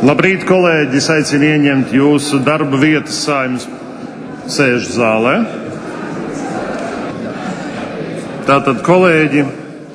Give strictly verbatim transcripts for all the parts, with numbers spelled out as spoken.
Labrīt, kolēģi! Es aicinu ieņemt jūsu darba vietas Saeimas sēžu zālē. Tātad, kolēģi,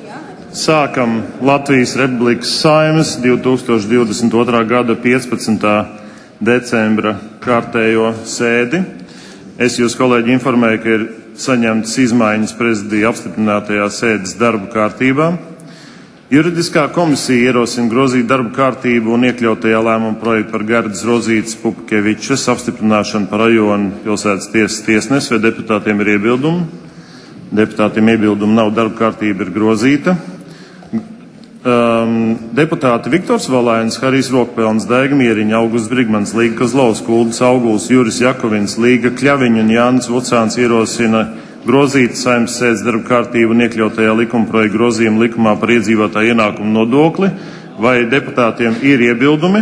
sākam Latvijas Republikas Saeimas divi tūkstoši divdesmit otrā gada piecpadsmitā decembra kārtējo sēdi. Es jūs, kolēģi, informēju, ka ir saņemtas izmaiņas prezidija apstiprinātajā sēdes darba kārtībā. Juridiskā komisija ierosina grozīt darba kārtību un iekļautajā lēmuma projektu par Gerdas Rozītes Pupkevičas apstiprināšanu par rajonu pilsētas tiesas tiesnesi, vai deputātiem ir iebildumi. Deputātiem iebildumi nav, darba kārtība ir grozīta. Um, deputāti Viktors Valainis, Harijs Rokpelns, Daiga Mieriņa, Augusts Brigmans, Līga Kozlovs, Kuldis Auguls, Juris Jakovins, Līga Kļaviņa un Jānis Vucāns ierosina grozīt Saeimas sēdes darba kārtību un iekļautajā likumprojekta grozījuma likumā par iedzīvotāju ienākumu nodokli. Vai deputātiem ir iebildumi?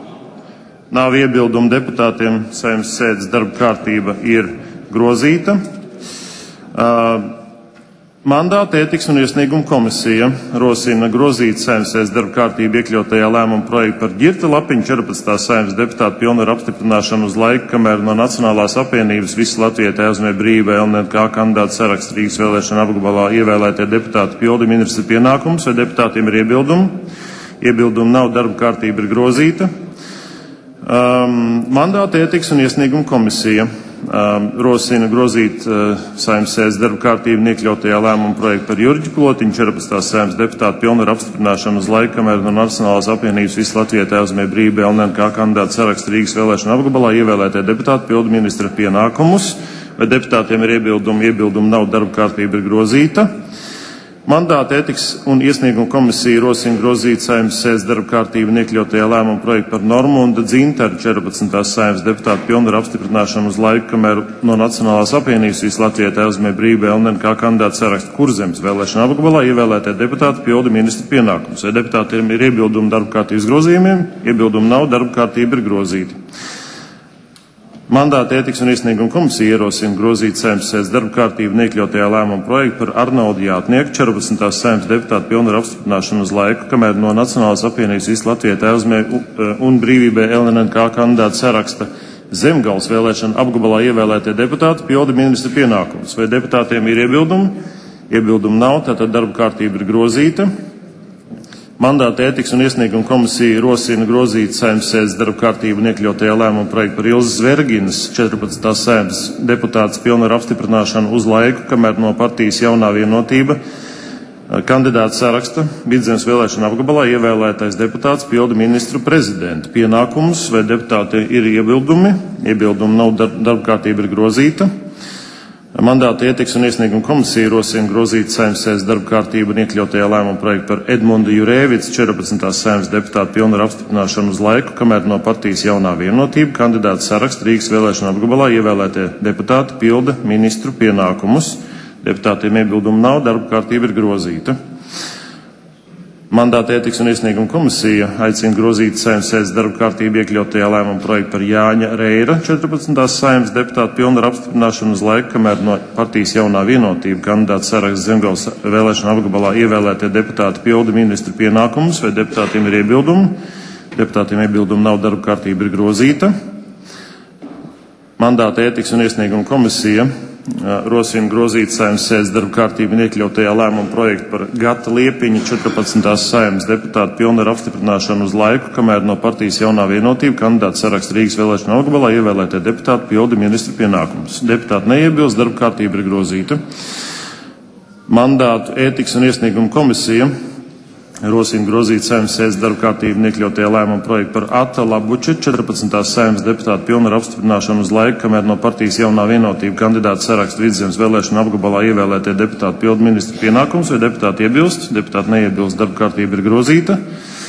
Nav iebildumi deputātiem. Saeimas sēdes darba kārtība ir grozīta. Uh, Mandāta ētikas un iesnieguma komisija rosina grozīt Saeimas sēdes darba kārtību iekļautajā lēmuma projektu par Ģirta Lapiņa četrpadsmitā Saeimas deputāta pilnvaru apstiprināšanu uz laiku, kamēr no Nacionālās apvienības Visa Latvija Tēvzemē Brīvība L N K kandidāta saraksta Rīgas vēlēšana apgabalā ievēlētie deputāti pilda ministra pienākumus, vai deputātiem ir iebildumi? Iebildumi nav, darba kārtība ir grozīta. Um, Mandāta ētikas un iesnieguma komisija um, rosina grozīt uh, Saeimas sēdes darba kārtību un iekļautajā lēmuma projektu par Jurģi Plotiņu četrpadsmitā Saeimas deputātu pilnvaru apstiprināšanu uz laiku, kamēr no Nacionālās apvienības Visa Latvija Tēvzemē Brīvība L N K kandidāta saraksta Rīgas vēlēšana apgabalā ievēlētie deputāti pilda ministra pienākumus, vai deputātiem ir iebildumi? Iebildumi nav, darba kārtība ir grozīta. Mandāta ētikas un iesnieguma komisija rosina grozīt Saeimas sēdes darba kārtību un iekļautajā lēmuma projektu par Normunda Dzintaru četrpadsmitā Saeimas deputātu pilnvaru apstiprināšanu uz laiku, kamēr no Nacionālās apvienības Visa Latvija Tēvzemē Brīvība L N K kandidāta saraksta Kurzemes vēlēšana apgabalā ievēlētie deputāti pilda ministra pienākumus. Vai deputātiem ir iebildumi darba kārtības grozījumiem? Iebildumi nav, darba kārtība ir grozīta. Mandāta ētikas un iesnieguma komisija ierosina grozīt Saeimas sēdes darba kārtību un iekļautajā lēmuma projektu par Arnoldu Jātnieku četrpadsmitā Saeimas deputātu pilnvaru apstiprināšanu uz laiku, kamēr no Nacionālās apvienības Visa Latvija Tēvzemē un Brīvībai L N K kandidāta saraksta Zemgales vēlēšana apgabalā ievēlētie deputāti pilda ministra pienākumus. Vai deputātiem ir iebildumi? Iebildumi nav, tātad darba kārtība ir grozīta. Mandāta ētikas un iesnieguma komisija rosina grozīt Saeimas sēdes darba kārtību un iekļautajā lēmuma projektu par Ilzas Zverginas četrpadsmitā Saeimas deputātas pilnvaru apstiprināšanu uz laiku, kamēr no partijas Jaunā vienotība kandidāta saraksta Vidzemes vēlēšana apgabalā ievēlētais deputāts pilda ministru prezidenta pienākumus, vai deputāti ir iebildumi? Iebildumi nav, darba kārtība ir grozīta. Mandāta ētikas un iesnieguma komisija rosina grozīt Saeimas sēdes darba kārtību un iekļautajā lēmuma projektu par Edmundu Jurēvicu četrpadsmitā Saeimas deputātu pilnvaru apstiprināšanu uz laiku, kamēr no partijas Jaunā vienotība kandidāta saraksta Rīgas vēlēšana apgabalā ievēlētie deputāti pilda ministru pienākumus. Deputātiem iebildumu nav, darba kārtība ir grozīta. Mandāta ētikas un iesnieguma komisija aicina grozīt Saeimas sēdes darba kārtību iekļautajā lēmuma projektu par Jāņa Reira četrpadsmitā Saeimas deputātu pilnvaru apstiprināšanu uz laiku, kamēr no partijas Jaunā vienotība kandidāta saraksta Zemgales vēlēšana apgabalā ievēlētie deputāti pilda ministra pienākumus, vai deputātiem ir iebildumi? Deputātiem iebildumi nav, darba kārtība ir grozīta. Mandāta ētikas un iesnieguma komisija rosina grozīt Saeimas sēdes darba kārtību un iekļautajā lēmuma projektu par Gata Liepiņa četrpadsmitā Saeimas deputātu pilnvaru apstiprināšanu uz laiku, kamēr no partijas Jaunā vienotība kandidāta saraksta Rīgas vēlēšana apgabalā ievēlētie deputāti pilda ministra pienākumus. Deputāti neiebilst, darba kārtība ir grozīta. Mandātu ētikas un iesnieguma komisija rosina grozīt Saeimas sēdes darba kārtību un iekļautajā lēmuma projektu par Ata Labuča četrpadsmitā Saeimas deputātu pilnvaru apstiprināšanu uz laiku, kamēr no partijas Jaunā vienotība kandidāta saraksta Vidzemes vēlēšana apgabalā ievēlētie deputāti pilda ministra pienākumus, vai deputāti iebilst? Deputāti neiebilst, darba kārtība ir grozīta.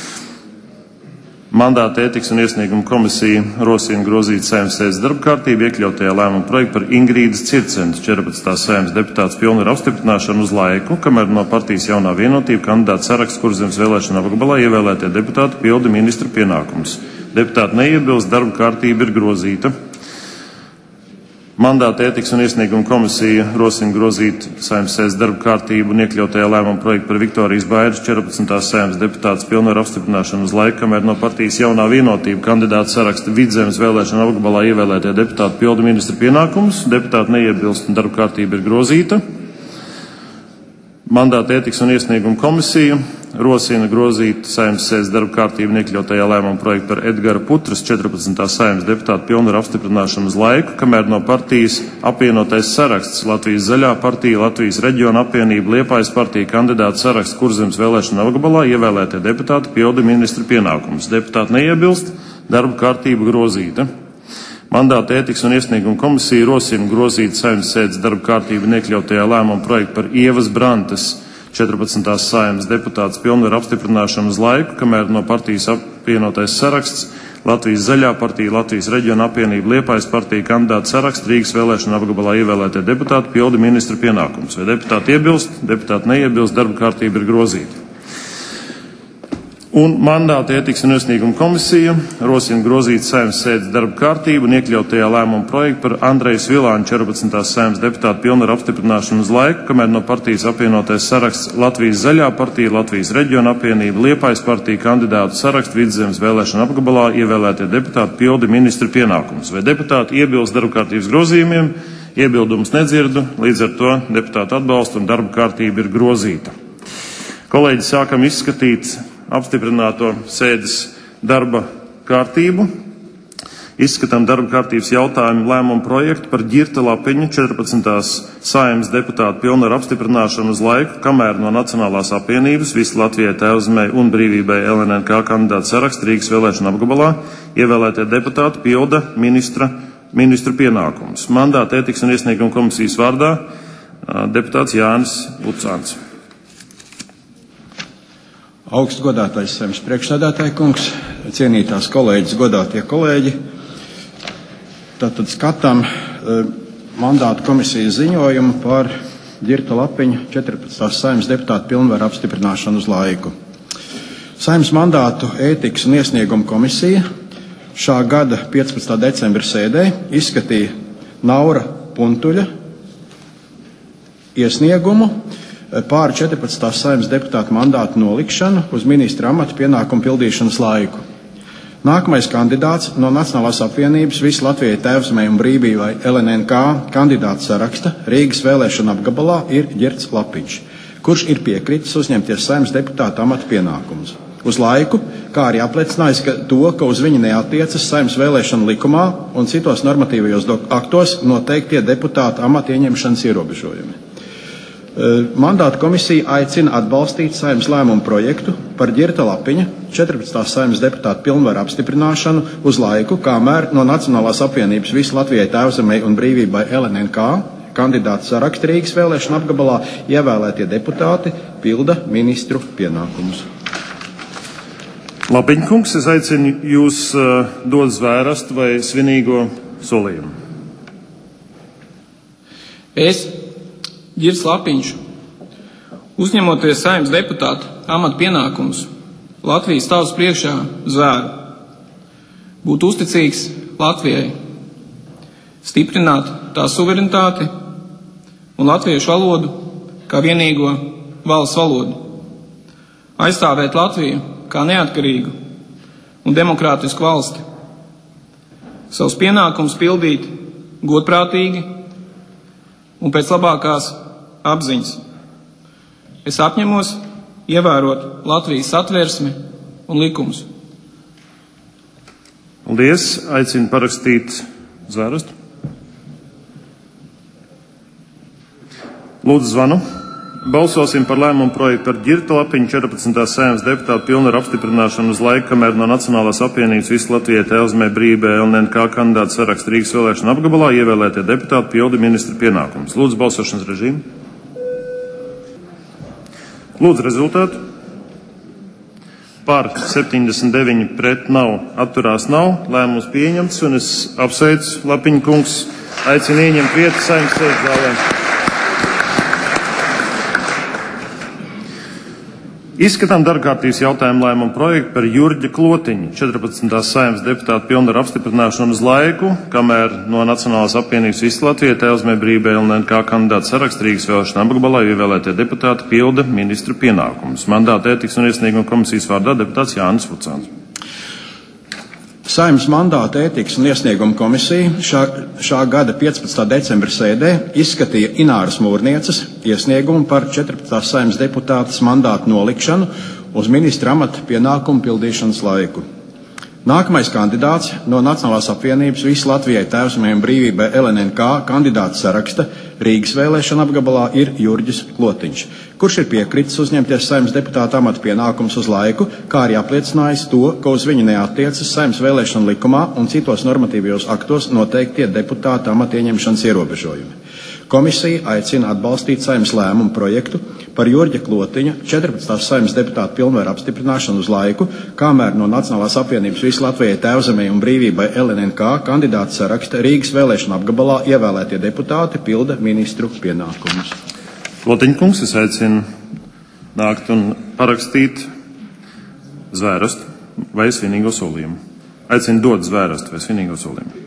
Mandāta ētikas un iesnieguma komisija rosina grozīt Saeimas sēdes darba kārtību iekļautajā lēmuma projektu par Ingrīdas Circenes četrpadsmitā Saeimas deputātas pilnvaru apstiprināšanu uz laiku, kamēr no partijas Jaunā vienotība kandidāta saraksta Kurzemes vēlēšana apgabalā ievēlētie deputāti pilda ministra pienākumus. Deputāti neiebilst, darba kārtība ir grozīta. Mandāta ētikas un iesnieguma komisija rosina grozīt Saeimas sēdes darba kārtību un iekļautajā lēmuma projektu par Viktorijas Bairas četrpadsmitās Saeimas deputātes pilnvaru apstiprināšanu uz laiku, kamēr no partijas Jaunā vienotība kandidāta saraksta Vidzemes vēlēšana apgabalā ievēlētie deputāti pilda ministra pienākumus. Deputāti neiebilst un darba kārtība ir grozīta. Mandāta ētikas un iesnieguma komisija rosina grozīt Saeimas sēdes darba kārtību un iekļautajā lēmuma projektu par Edgara Putras četrpadsmitās Saeimas deputātu pilnvaru apstiprināšanu uz laiku, kamēr no partijas apvienotais saraksts Latvijas Zaļā partija, Latvijas reģiona apvienība, Liepājas partija kandidātu saraksts Kurzemes vēlēšana apgabalā ievēlētie deputāti pilda ministra pienākumus. Deputāti neiebilst, darba kārtība grozīta. Mandāta ētikas un iesnieguma komisija rosina grozīt Saeimas sēdes darba kārtību un iekļautajā lēmuma projektu par Ievas Brantas četrpadsmitās Saeimas deputātes pilnvaru apstiprināšanu uz laiku, kamēr no partijas apvienotais saraksts Latvijas Zaļā partija, Latvijas reģiona apvienība, Liepājas partija kandidātu saraksts Rīgas vēlēšana apgabalā ievēlētie deputāti pilda ministra pienākumus. Vai deputāti iebilst? Deputāti neiebilst, darba kārtība ir grozīta. Un mandāta ētikas un iesnieguma komisija rosina grozīt Saeimas sēdes darba kārtību un iekļautajā lēmuma projektu par Andrejas Vilāņa četrpadsmitās Saeimas deputātu pilnvaru apstiprināšanu uz laiku, kamēr no partijas apvienotais saraksts Latvijas Zaļā partija, Latvijas reģiona apvienība, Liepājas partija kandidātu sarakstu Vidzemes vēlēšana apgabalā ievēlētie deputāti pilda ministra pienākumus. Vai deputāti iebilst darba kārtības grozījumiem? Iebildumus nedzirdu, līdz ar to deputātu atbalstu un darba kārtība ir grozīta. Kolēģi, sākam izskatīt apstiprināto sēdes darba kārtību. Izskatām darba kārtības jautājumu lēmumu projektu par Ģirta Lapiņa četrpadsmitās Saeimas deputātu pilnvaru apstiprināšanu uz laiku, kamēr no Nacionālās apvienības Visa Latvijai, Tēvzemei un Brīvībai L N N K kandidātu sarakstu Rīgas vēlēšana apgabalā ievēlētie deputāti pilda ministra, ministra pienākumus. Mandāta ētikas un iesnieguma komisijas vārdā deputāts Jānis Lucāns. Augstu godātais Saeimas priekšsēdētāja kungs, cienītās kolēģis, godātie kolēģi. Tātad skatām uh, mandātu komisijas ziņojumu par Ģirta Lapiņa četrpadsmitās Saeimas deputātu pilnvaru apstiprināšanu uz laiku. Saeimas mandātu ētikas un iesnieguma komisija šā gada piecpadsmitā decembra sēdē izskatīja Naura Puntuļa iesniegumu pār četrpadsmitās Saeimas deputātu mandātu nolikšanu uz ministra amata pienākumu pildīšanas laiku. Nākamais kandidāts no Nacionālās apvienības Visa Latvijai, Tēvzemei un Brīvībai L N N K kandidātu saraksta Rīgas vēlēšana apgabalā ir Ģirts Lapiņš, kurš ir piekritis uzņemties Saeimas deputātu amata pienākumus uz laiku, kā arī apliecinājis ka to, ka uz viņu neatiecas Saeimas vēlēšana likumā un citos normatīvajos aktos noteiktie deputātu amata ieņemšanas ierobežojumi. Mandāta komisija aicina atbalstīt Saeimas lēmumu projektu par Ģirta Lapiņa četrpadsmitās Saeimas deputātu pilnvaru apstiprināšanu uz laiku, kamēr no Nacionālās apvienības Visa Latvijai, Tēvzemei un Brīvībai L N N K kandidātu saraksta Rīgas vēlēšana apgabalā ievēlētie deputāti pilda ministru pienākumus. Lapiņa kungs, es aicinu jūs uh, dot zvērestu vai svinīgo solījumu. Es Ģirts Lapiņš, uzņemoties Saeimas deputātu amata pienākumus Latvijas tautas priekšā zvēru, būt uzticīgs Latvijai, stiprināt tās suverenitāti un latviešu valodu kā vienīgo valsts valodu, aizstāvēt Latviju kā neatkarīgu un demokrātisku valsti, savus pienākumus pildīt godprātīgi un pēc labākās apziņas. Es apņemos ievērot Latvijas satversmi un likumus. Paldies. Aicinu parakstīt zvērestu. Lūdzu zvanu. Balsosim par lēmumu projektu par Ģirta Lapiņa četrpadsmitās Saeimas deputātu pilnvaru apstiprināšanu uz laiku, kamēr no Nacionālās apvienības Visa Latvijai, Tēvzemei, Brīvībai L N N K kandidātu saraksta Rīgas vēlēšana apgabalā ievēlētie deputāti pilda ministra pienākumus. Lūdzu balsošanas režīmu. Lūdzu rezultātu. Par septiņdesmit deviņi pret nav, atturās nav. Lēmums pieņemts un es apsveicu Lapiņa kungs, aicinu ieņemt vietu Saeimas sēdes zālē. Izskatām darbkārtības jautājumu lēmumu projektu par Jurģa Klotiņa četrpadsmitās Saeimas deputāta pilnvaru apstiprināšanu uz laiku, kamēr no Nacionālās apvienības Visa Latvija, Tēvzemē Brīvībai un L N K kandidāta saraksta Rīgas vēlēšana apgabalā ievēlētie deputāti pilda ministru pienākumus. Mandāta ētikas un iesnieguma komisijas vārdā deputāts Jānis Vucāns. Saeimas mandāta ētikas un iesnieguma komisija šā, šā gada piecpadsmitā decembra sēdē izskatīja Ināras Mūrnieces iesniegumu par četrpadsmitās Saeimas deputātes mandātu nolikšanu uz ministra amata pienākumu pildīšanas laiku. Nākamais kandidāts no Nacionālās apvienības Visa Latvijai, Tēvzemē un Brīvībai L N N K kandidāta saraksta Rīgas vēlēšana apgabalā ir Jurģis Klotiņš, kurš ir piekritis uzņemties Saeimas deputāta amata pienākumus uz laiku, kā arī apliecinājis to, ka uz viņu neattiecas Saeimas vēlēšana likumā un citos normatīvajos aktos noteiktie deputāta amata ieņemšanas ierobežojumi. Komisija aicina atbalstīt Saeimas lēmumu projektu par Jurģa Klotiņa četrpadsmitās Saeimas deputāta pilnvaru apstiprināšanu uz laiku, kamēr no Nacionālās apvienības Visa Latvijai, Tēvzemē un Brīvībai L N N K kandidāta saraksta Rīgas vēlēšana apgabalā ievēlētie deputāti pilda ministru pienākumus. Klotiņa kungs, es aicinu nākt un parakstīt zvērastu vai svinīgo solījumu. Aicinu dot zvērastu vai svinīgo solījumu.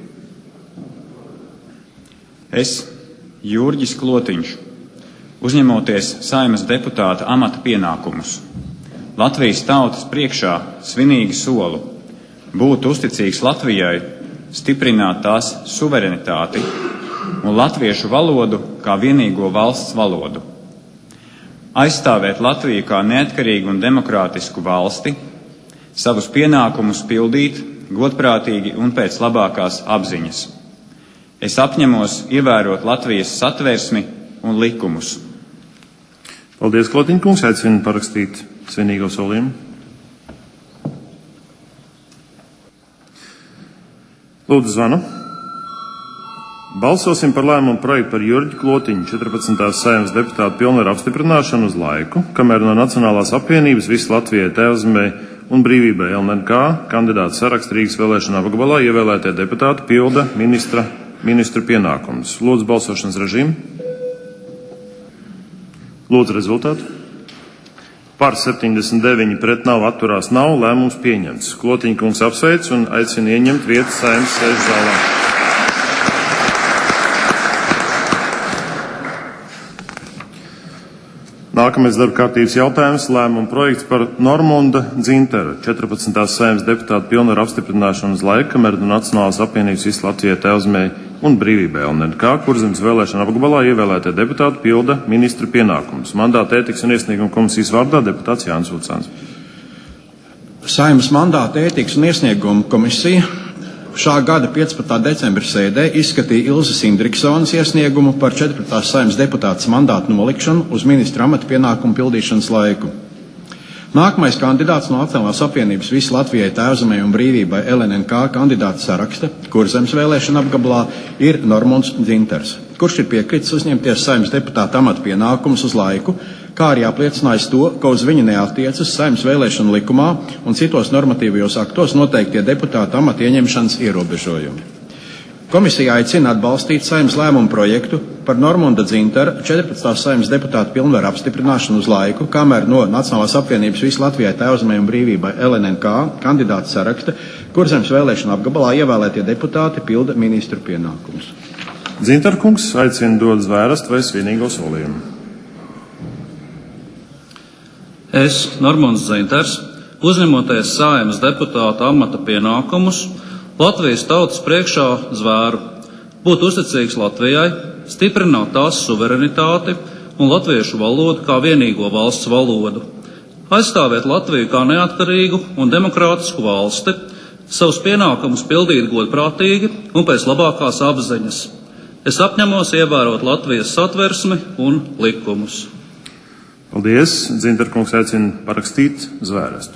Es, Jurģis Klotiņš, uzņemoties Saeimas deputāta amata pienākumus, Latvijas tautas priekšā svinīgi solu būt uzticīgs Latvijai, stiprināt tās suverenitāti un latviešu valodu kā vienīgo valsts valodu, aizstāvēt Latviju kā neatkarīgu un demokrātisku valsti, savus pienākumus pildīt godprātīgi un pēc labākās apziņas. Es apņemos ievērot Latvijas satversmi un likumus. Paldies, Klotiņa kungs. Aicinu parakstīt svinīgo solījumu. Lūdzu, zvanu. Balsosim par lēmumu projektu par Jurģi Klotiņu četrpadsmitās Saeimas deputāta pilnvaru apstiprināšanu uz laiku, kamēr no Nacionālās apvienības Visa Latvijai, Tēvzemē un Brīvībai L N N K kandidāta saraksta Rīgas vēlēšana apgabalā ievēlētie deputāti pilda ministra ministru pienākumus. Lūdzu, balsošanas režīmu. Lūdzu, rezultātu. Par septiņdesmit deviņi pret nav, atturās nav, lēmums pieņemts. Klotiņa kungs apsveic un aicina ieņemt vietu Saeimas sēžu zālē. Nākamais darba kārtības jautājums - lēmuma projekts par Normunda Dzintera četrpadsmitās Saeimas deputāta pilnvaru apstiprināšanu uz laiku, kamēr no Nacionālās apvienības Visa Latvijai, Tēvzemē un Brīvībai L N N K Kurzemes vēlēšana apgabalā ievēlētie deputāti pilda ministra pienākumus. Mandāta ētikas un iesnieguma komisijas vārdā deputāts Jānis Vucāns. Saeimas mandāta ētikas un iesnieguma komisija šā gada piecpadsmitā decembra sēdē izskatīja Ilzes Indriksonas iesniegumu par četrpadsmitās Saeimas deputātes mandātu nolikšanu uz ministra amata pienākumu pildīšanas laiku. Nākamais kandidāts no Nacionālās apvienības Visa Latvijai, Tēvzemē un Brīvībai L N N K kandidāta saraksta Kurzemes vēlēšana apgabalā ir Normunds Dzinters, kurš ir piekritis uzņemties Saeimas deputāta amata pienākumus uz laiku, kā arī apliecinājis to, ka uz viņu neattiecas Saeimas vēlēšanu likumā un citos normatīvajos aktos noteiktie deputāta amata ieņemšanas ierobežojumi. Komisija aicina atbalstīt Saeimas lēmumu projektu par Normunda Dzintera četrpadsmitās Saeimas deputāta pilnvaru apstiprināšanu uz laiku, kamēr no Nacionālās apvienības Visa Latvijai, Tēvzemē un Brīvībai L N N K kandidāta saraksta Kurzemes vēlēšana apgabalā ievēlētie deputāti pilda ministru pienākumus. Dzintera kungs aicina dot zvērastu vai svinīgo solījumu. Es, Normunds Dzinters, uzņemoties Saeimas deputāta amata pienākumus, Latvijas tautas priekšā zvēru būt uzticīgs Latvijai, stiprināt tās suverenitāti un latviešu valodu kā vienīgo valsts valodu, aizstāvēt Latviju kā neatkarīgu un demokrātisku valsti, savus pienākumus pildīt godprātīgi un pēc labākās apziņas. Es apņemos ievērot Latvijas satversmi un likumus. Paldies. Dzintera kungs aicina parakstīt zvērastu.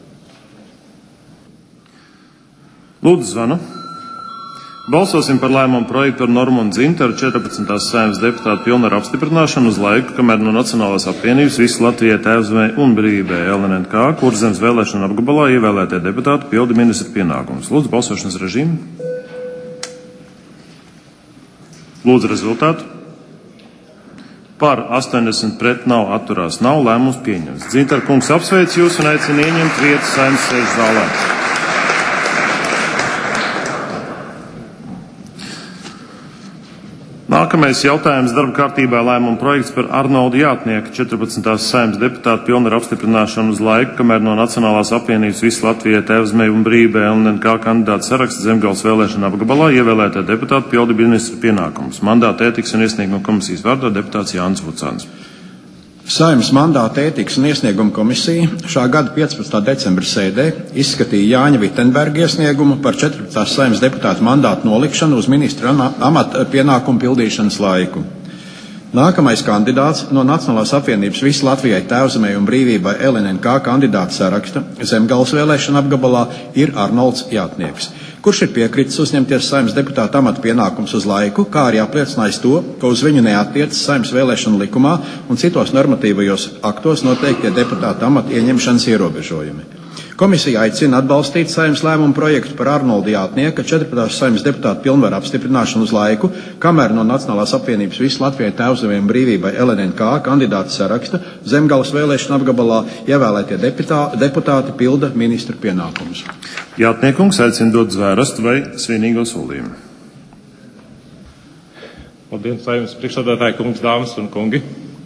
Lūdzu, zvanu. Balsosim par lēmumu projektu par Normundu Dzinteru četrpadsmitās Saeimas deputāta pilnvaru apstiprināšanu uz laiku, kamēr no Nacionālās apvienības Visa Latvijai, Tēvzemē un Brīvībai L N N K Kurzemes vēlēšana apgabalā ievēlētie deputāti pilda ministra pienākumus. Lūdzu, balsošanas režīmu. Lūdzu, rezultātu. Par astoņdesmit pret nav atturās nav, lēmums pieņemts. Dzintara kungs apsveic jūs un aicina ieņemt vietu Saeimas sēžu zālē. Nākamais jautājums darba kārtībā lēmuma projekts par Arnoldu Jātnieku, četrpadsmitās Saeimas deputātu pilnvaru apstiprināšanu uz laiku, kamēr no Nacionālās apvienības Visa Latvija, Tēvzemei un Brīvībai L N N K kandidātu saraksta Zemgales vēlēšana apgabalā ievēlētā deputāta pilda ministra pienākumus. Mandāta ētikas un iesnieguma komisijas vārdā deputāts Jānis Vucāns. Saeimas mandāta ētikas un iesnieguma komisija šā gada piecpadsmitā decembra sēdē izskatīja Jāņa Vitenberga iesniegumu par četrpadsmitās Saeimas deputāta mandātu nolikšanu uz ministra amata pienākumu pildīšanas laiku. Nākamais kandidāts no Nacionālās apvienības Visa Latvijai, Tēvzemei un Brīvībai L N N K kandidātu saraksta Zemgales vēlēšana apgabalā ir Arnolds Jātnieks, kurš ir piekritis uzņemties Saeimas deputāta amata pienākums uz laiku, kā arī apliecinājis to, ka uz viņu neattiecas Saeimas vēlēšanu likumā un citos normatīvajos aktos noteiktie deputāta amata ieņemšanas ierobežojumi. Komisija aicina atbalstīt Saeimas lēmumu projektu par Arnoldu Jātnieka četrpadsmitās Saeimas deputāta pilnvaru apstiprināšanu uz laiku, kamēr no Nacionālās apvienības Visa Latvijai, Tēvzemei un Brīvībai L N N K kandidātu saraksta Zemgales vēlēšana apgabalā ievēlētie deputā, deputāti pilda ministra pienākumus. Jātniekungs aicina dot zvērestu vai svinīgo solījumu. Labdien, Saeimas priekšsēdētāji, kungs, dāmas un kungi.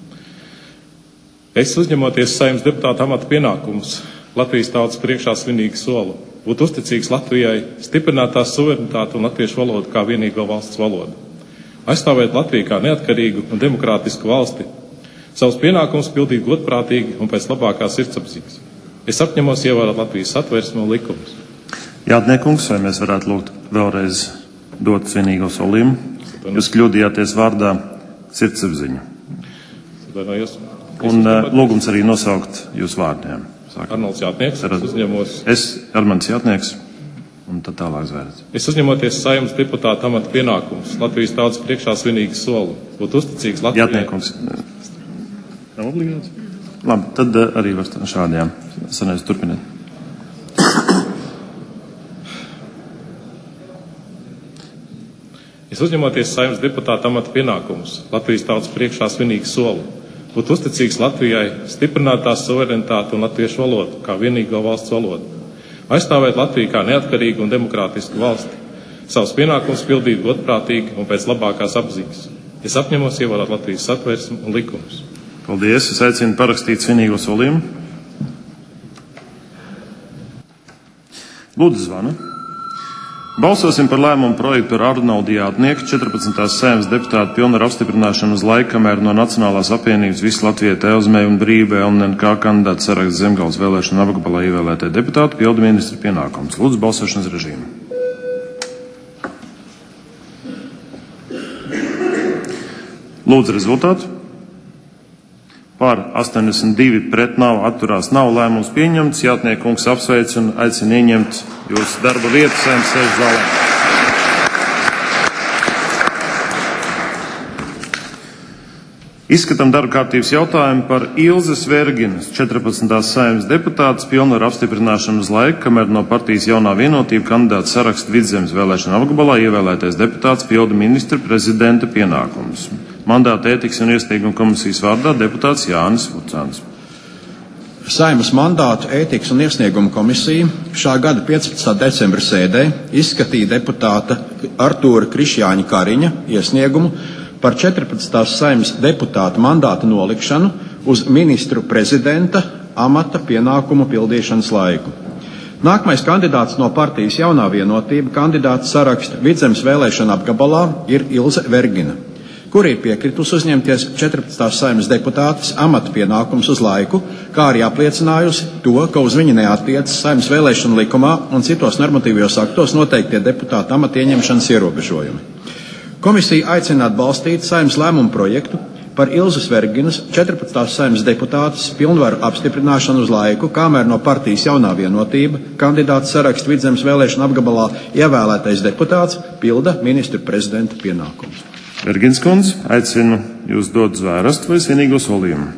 Es uzņemoties Saeimas deputāta amata pienākumus Latvijas tautas priekšā svinīgi solu būt uzticīgs Latvijai, stiprināt tās suverenitāti un latviešu valodu kā vienīgo valsts valodu, aizstāvēt Latviju kā neatkarīgu un demokrātisku valsti, savus pienākumus pildīt godprātīgi un pēc labākās sirdsapziņas. Es apņemos ievērot Latvijas satversmi un likumus. Jātniekungs, vai mēs varētu lūgt vēlreiz dot svinīgo solījumu? Jūs kļūdījāties vārdā sirdsapziņa. Un uh, lūgums arī nosaukt jūs vārdiem. Arnolds Jātnieks, es uzņemos... Es, Armands Jātnieks, un tad tālāk zvērts. Es uzņemoties Saeimas deputāta amata pienākumus Latvijas tautas priekšā svinīgi soli, būt uzticīgs Latvijai. Jātniekungs. Nav obligāts? Labi, tad uh, arī var šādajām. Sanēs turpiniet. Es uzņemoties Saeimas deputāta amata pienākumus Latvijas tautas priekšā svinīgi soli, būt uzticīgs Latvijai, stiprināt tās suverenitāti un latviešu valodu kā vienīgo valsts valodu, aizstāvēt Latviju kā neatkarīgu un demokrātisku valsti, savus pienākumus pildīt godprātīgi un pēc labākās apziņas. Es apņemos ievērot Latvijas satversmi un likumus. Paldies, es aicinu parakstīt svinīgo solījumu. Lūdzu zvanu. Balsosim par lēmumu projektu par Arnoldu Jātnieku, četrpadsmitās Saeimas deputāta pilnvaru apstiprināšanu uz laiku, kamēr no Nacionālās apvienības Visa Latvijai, Tēvzemei un Brīvībai L N N K kandidātu saraksta Zemgales vēlēšana apgabalā ievēlētie deputāti pilda ministra pienākumus. Lūdzu balsošanas režīmu. Lūdzu rezultātu. Par astoņdesmit divi pret nav, atturās nav, lēmums pieņemts. Jātniekungs apsveic un aicina ieņemt jūsu darba vietu Saeimas sēžu zālē. Izskatām darba kārtības jautājumu par Ilzes Verginas, četrpadsmitās Saeimas deputātas pilnvaru apstiprināšanu uz laiku, kamēr no partijas Jaunā vienotība kandidātu saraksta Vidzemes vēlēšana apgabalā ievēlētais deputāts pilda ministra prezidenta pienākumus. Mandāta ētikas un iesnieguma komisijas vārdā deputāts Jānis Vucāns. Saeimas mandātu ētikas un iesnieguma komisija šā gada piecpadsmitā decembra sēdē izskatīja deputāta Artūra Krišjāņa Kariņa iesniegumu par četrpadsmitās Saeimas deputāta mandāta nolikšanu uz ministru prezidenta amata pienākumu pildīšanas laiku. Nākamais kandidāts no partijas Jaunā vienotība kandidāta saraksta Vidzemes vēlēšana apgabalā ir Ilze Vergina, kur ir piekritus uzņemties četrpadsmitās Saeimas deputātes amata pienākums uz laiku, kā arī apliecinājusi to, ka uz viņu neattiecas Saeimas vēlēšanu likumā un citos normatīvajos aktos noteiktie deputāta amata ieņemšanas ierobežojumi. Komisija aicina atbalstīt Saeimas lēmumu projektu par Ilzes Verginas četrpadsmitās Saeimas deputātes pilnvaru apstiprināšanu uz laiku, kamēr no partijas Jaunā vienotība kandidāts saraksta Vidzemes vēlēšana apgabalā ievēlētais deputāts pilda ministra prezidenta pienākumus. Vergins kundze, aicinu jūs dot zvērstu vai svinīgo solījumu.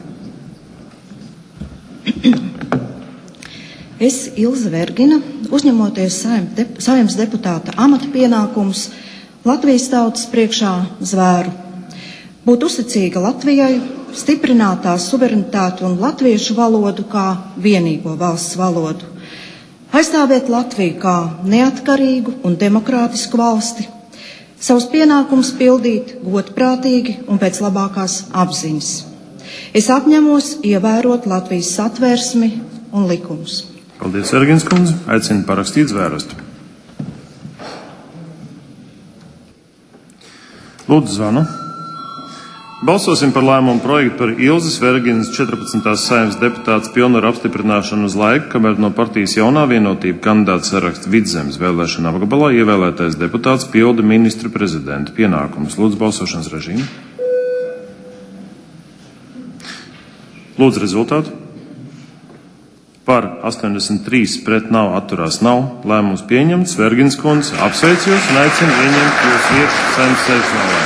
Es, Ilze Vergina, uzņemoties Saeimas deputāta amata pienākumus Latvijas tautas priekšā zvēru būt uzticīga Latvijai, stiprināt tās suverenitāti un latviešu valodu kā vienīgo valsts valodu, aizstāvēt Latviju kā neatkarīgu un demokrātisku valsti, savus pienākumus pildīt godprātīgi un pēc labākās apziņas. Es apņemos ievērot Latvijas satversmi un likumus. Paldies, Ergins kundze. Aicinu parakstīt zvērestu. Lūdzu, zvanu. Balsosim par lēmumu projektu par Ilzes Verginas četrpadsmitās Saeimas deputātes pilnvaru apstiprināšanu uz laiku, kamēr no partijas Jaunā vienotība kandidāts saraksta Vidzemes vēlēšana apgabalā ievēlētais deputāts pilda ministru prezidenta pienākumus. Lūdzu, balsošanas režīmu. Lūdzu, rezultātu. Par astoņdesmit trīs pret nav, atturās nav. Lēmums pieņemts. Verginas kundze, apsveicu jūs un aicinu ieņemt jūsu vietu Saeimas sēdes zālē.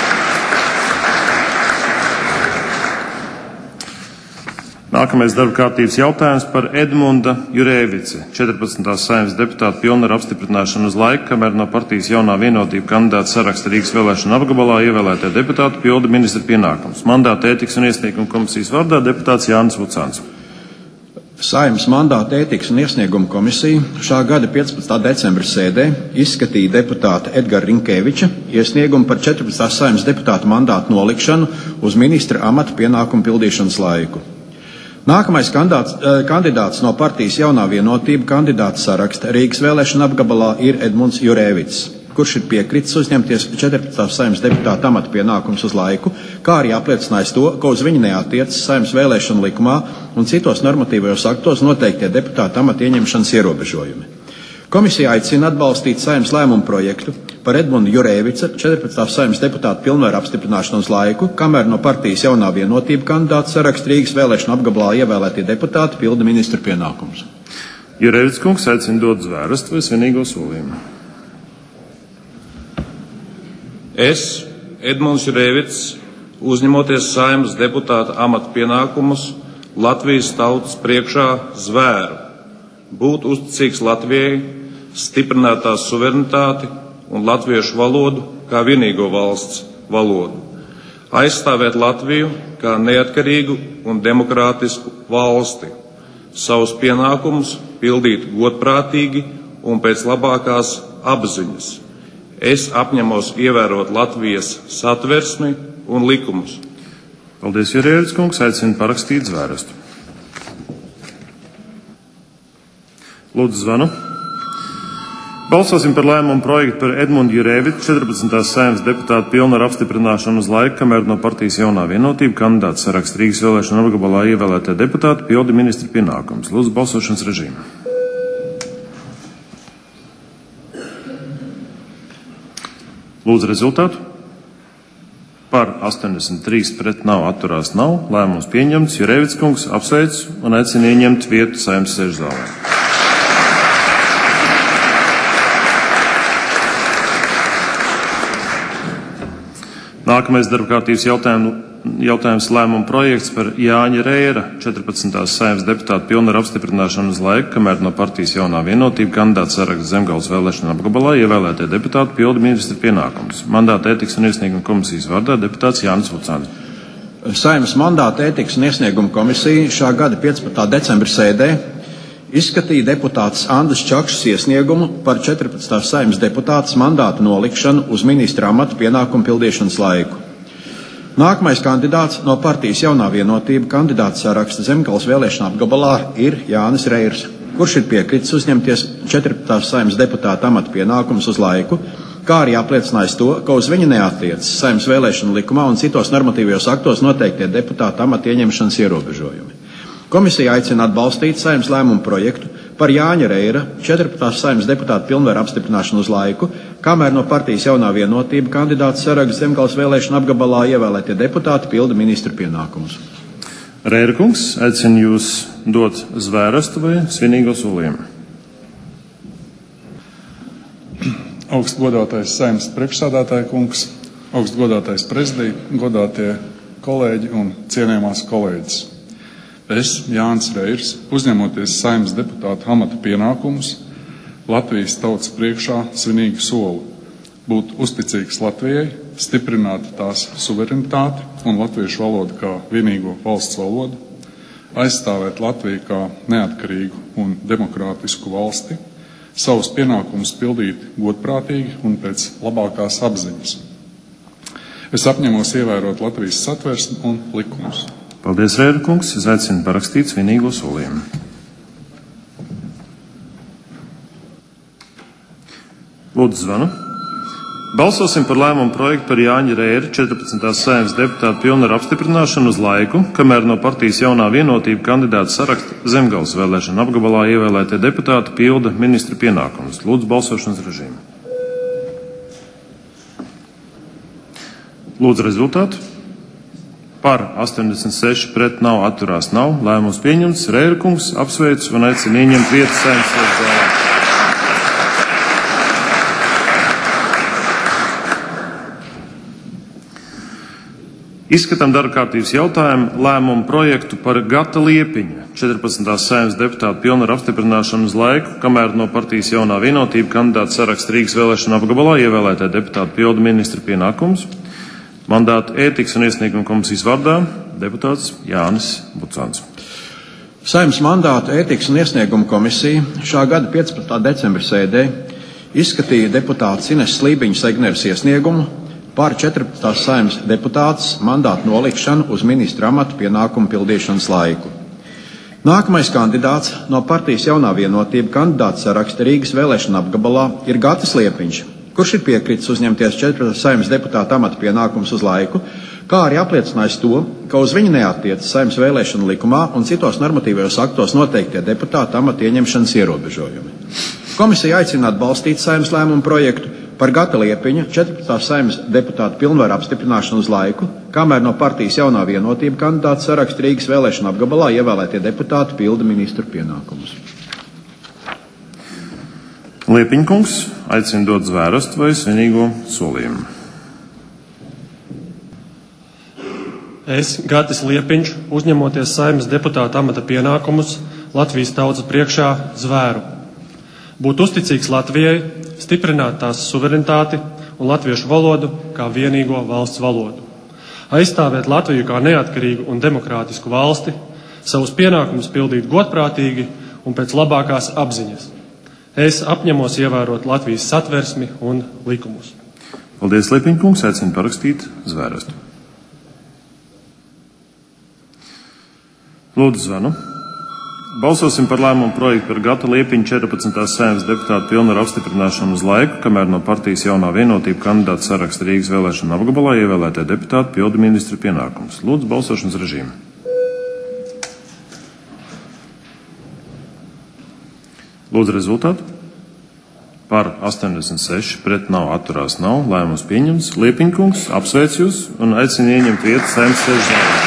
Nākamais darba kārtības jautājums par Edmunda Jurēvici, četrpadsmitās Saeimas deputāta pilnvaru apstiprināšanu uz laiku, kamēr no partijas Jaunā vienotība kandidāts saraksta Rīgas vēlēšana apgabalā ievēlētie deputāti pilda ministra pienākumus. Mandāta ētikas un iesnieguma komisijas vārdā deputāts Jānis Vucāns. Saeimas mandāta ētikas un iesnieguma komisija šā gada piecpadsmitā decembra sēdē izskatīja deputāta Edgara Rinkēviča iesniegumu par četrpadsmitās Saeimas deputāta mandātu nolikšanu uz ministra amata pienākumu pildīšanas laiku. Nākamais kandidāts, kandidāts no partijas Jaunā vienotība kandidāts saraksta Rīgas vēlēšana apgabalā ir Edmunds Jurēvics, kurš ir piekritis uzņemties četrpadsmitās Saeimas deputāta amata pienākumus uz laiku, kā arī apliecinājis to, ka uz viņu neatiecas Saeimas vēlēšana likumā un citos normatīvajos aktos noteiktie deputāta amata ieņemšanas ierobežojumi. Komisija aicina atbalstīt Saeimas lēmumu projektu par Edmundu Jurēvica četrpadsmitās Saeimas deputāta pilnvaru apstiprināšanu uz laiku, kamēr no partijas Jaunā vienotība kandidāts saraksta Rīgas vēlēšana apgabalā ievēlētie deputāti pilda ministra pienākumus. Jurēvics kungs aicina dot zvērestu vai svinīgo solījumu. Es, Edmunds Jurēvics, uzņemoties Saeimas deputāta amata pienākumus, Latvijas tautas priekšā zvēru būt uzticīgs Latvijai, stiprināt tās suverenitāti un latviešu valodu kā vienīgo valsts valodu, aizstāvēt Latviju kā neatkarīgu un demokrātisku valsti, savus pienākumus pildīt godprātīgi un pēc labākās apziņas. Es apņemos ievērot Latvijas satversmi un likumus. Paldies, Jurēvics kungs, aicinu parakstīt zvērestu. Lūdzu, zvanu. Balsosim par lēmumu projektu par Edmundu Jurēvicu, četrpadsmitās Saeimas deputāta pilnvaru apstiprināšanu uz laiku, kamēr no partijas Jaunā vienotība kandidāts saraksta Rīgas vēlēšana apgabalā ievēlētie deputāti pilda ministra pienākumus. Lūdzu, balsošanas režīmu. Lūdzu, rezultātu. Par astoņdesmit trīs pret nav, atturās nav. Lēmums pieņemts. Jurēvics kungs, apsveicu un aicinu ieņemt vietu Saeimas sēžu zālē. Nākamais darba kārtības jautājums, jautājums lēmuma projekts par Jāņa Reira, četrpadsmitās Saeimas deputāta pilnvaru apstiprināšanu uz laiku, kamēr no partijas Jaunā vienotība kandidāts saraksta Zemgales vēlēšana apgabalā ievēlētie deputāti pilda ministra pienākumus. Mandāta ētikas un iesnieguma komisijas vārdā deputāts Jānis Vucāns. Saeimas mandāta ētikas un iesnieguma komisija šā gada piecpadsmitā decembra sēdē izskatīja deputāts Andris Čakšs iesniegumu par četrpadsmitās Saeimas deputātes mandātu nolikšanu uz ministra amata pienākumu pildīšanas laiku. Nākamais kandidāts no partijas Jaunā vienotība kandidāts saraksta Zemgales vēlēšana apgabalā ir Jānis Reirs, kurš ir piekritis uzņemties četrpadsmitās Saeimas deputāta amata pienākumus uz laiku, kā arī apliecinājis to, ka uz viņu neatiecas Saeimas vēlēšana likumā un citos normatīvajos aktos noteiktie deputāta amata ieņemšanas ierobežojumi. Komisija aicina atbalstīt Saeimas lēmumu projektu par Jāņa Reira, četrpadsmitās Saeimas deputāta pilnvaru apstiprināšanu uz laiku, kamēr no partijas Jaunā vienotība kandidāts saraksta Zemgales vēlēšana apgabalā ievēlētie deputāti pilda ministra pienākumus. Reira kungs, aicinu jūs dot zvērestu vai svinīgo solījumu. Augstgodātais Saeimas priekšsādātāja kungs, augstgodātais prezidija, godātie kolēģi un cienījamās kolēģis. Es, Jānis Reirs, uzņemoties Saeimas deputāta amata pienākumus, Latvijas tautas priekšā svinīgi solu būt uzticīgs Latvijai, stiprināt tās suverenitāti un latviešu valodu kā vienīgo valsts valodu, aizstāvēt Latviju kā neatkarīgu un demokrātisku valsti, savus pienākumus pildīt godprātīgi un pēc labākās apziņas. Es apņemos ievērot Latvijas satversmi un likumus. Paldies, Rēra kungs. Es aicinu parakstīt svinīgo solījumu. Lūdzu, zvanu. Balsosim par lēmumu projektu par Jāņa Rēra četrpadsmitās Saeimas deputāta pilnvaru apstiprināšanu uz laiku, kamēr no partijas Jaunā vienotība kandidāta saraksta Zemgales vēlēšana apgabalā ievēlētie deputāti pilda ministra pienākumus. Lūdzu, balsošanas režīmu. Lūdzu, rezultātu. Par astoņdesmit seši, pret nav, atturās nav. Lēmums pieņemts. Rēra kungs apsveicu un aicinu ieņemt vietu Saeimas zālē. Izskatām darba kārtības jautājumu lēmumu projektu par Gata Liepiņa četrpadsmitās Saeimas deputāta pilnvaru apstiprināšanu uz laiku, kamēr no partijas Jaunā vienotība kandidāta saraksta Rīgas vēlēšana apgabalā ievēlētā deputāta pilda ministra pienākumus. Mandātu ētikas un iesnieguma komisijas vārdā deputāts Jānis Bucāns. Saeimas mandātu ētikas un iesnieguma komisija šā gada piecpadsmitā decembra sēdē izskatīja deputāts Ines Slībiņas Egneres iesniegumu par četrpadsmitās Saeimas deputātes mandātu nolikšanu uz ministra amata pienākumu pildīšanas laiku. Nākamais kandidāts no partijas Jaunā vienotība kandidāta saraksta Rīgas vēlēšana apgabalā ir Gatis Liepiņš, kurš ir piekritis uzņemties četrpadsmitās Saeimas deputāta amata pienākumus uz laiku, kā arī apliecinājis to, ka uz viņu neattiecas Saeimas vēlēšana likumā un citos normatīvajos aktos noteiktie deputāta amata ieņemšanas ierobežojumi. Komisija aicina atbalstīt Saeimas lēmumu projektu par Gata Liepiņa četrpadsmitās Saeimas deputāta pilnvaru apstiprināšanu uz laiku, kamēr no partijas Jaunā vienotība kandidāta saraksta Rīgas vēlēšana apgabalā ievēlētie deputāti pilda ministru pienākumus. Liepiņa kungs aicina dot zvērestu vai svinīgo solījumu. Es, Gatis Liepiņš, uzņemoties Saeimas deputāta amata pienākumus Latvijas tautas priekšā, zvēru būt uzticīgs Latvijai, stiprināt tās suverenitāti un latviešu valodu kā vienīgo valsts valodu, aizstāvēt Latviju kā neatkarīgu un demokrātisku valsti, savus pienākumus pildīt godprātīgi un pēc labākās apziņas. Es apņemos ievērot Latvijas satversmi un likumus. Paldies, Liepiņa kungs, aicinu parakstīt zvērestu. Lūdzu, zvanu. Balsosim par lēmumu projektu par Gata Liepiņa četrpadsmitās Saeimas deputāta pilnvaru apstiprināšanu uz laiku, kamēr no partijas Jaunā vienotība kandidāta saraksta Rīgas vēlēšana apgabalā ievēlētie deputāti pilda ministra pienākumus. Lūdzu, balsošanas režīmu. Lūdzu, rezultātu. Par astoņdesmit seši, pret nav, atturās nav. Lēmums pieņemts. Liepiņa kungs apsveic jūs un aicina ieņemt vietu Saeimas zālē.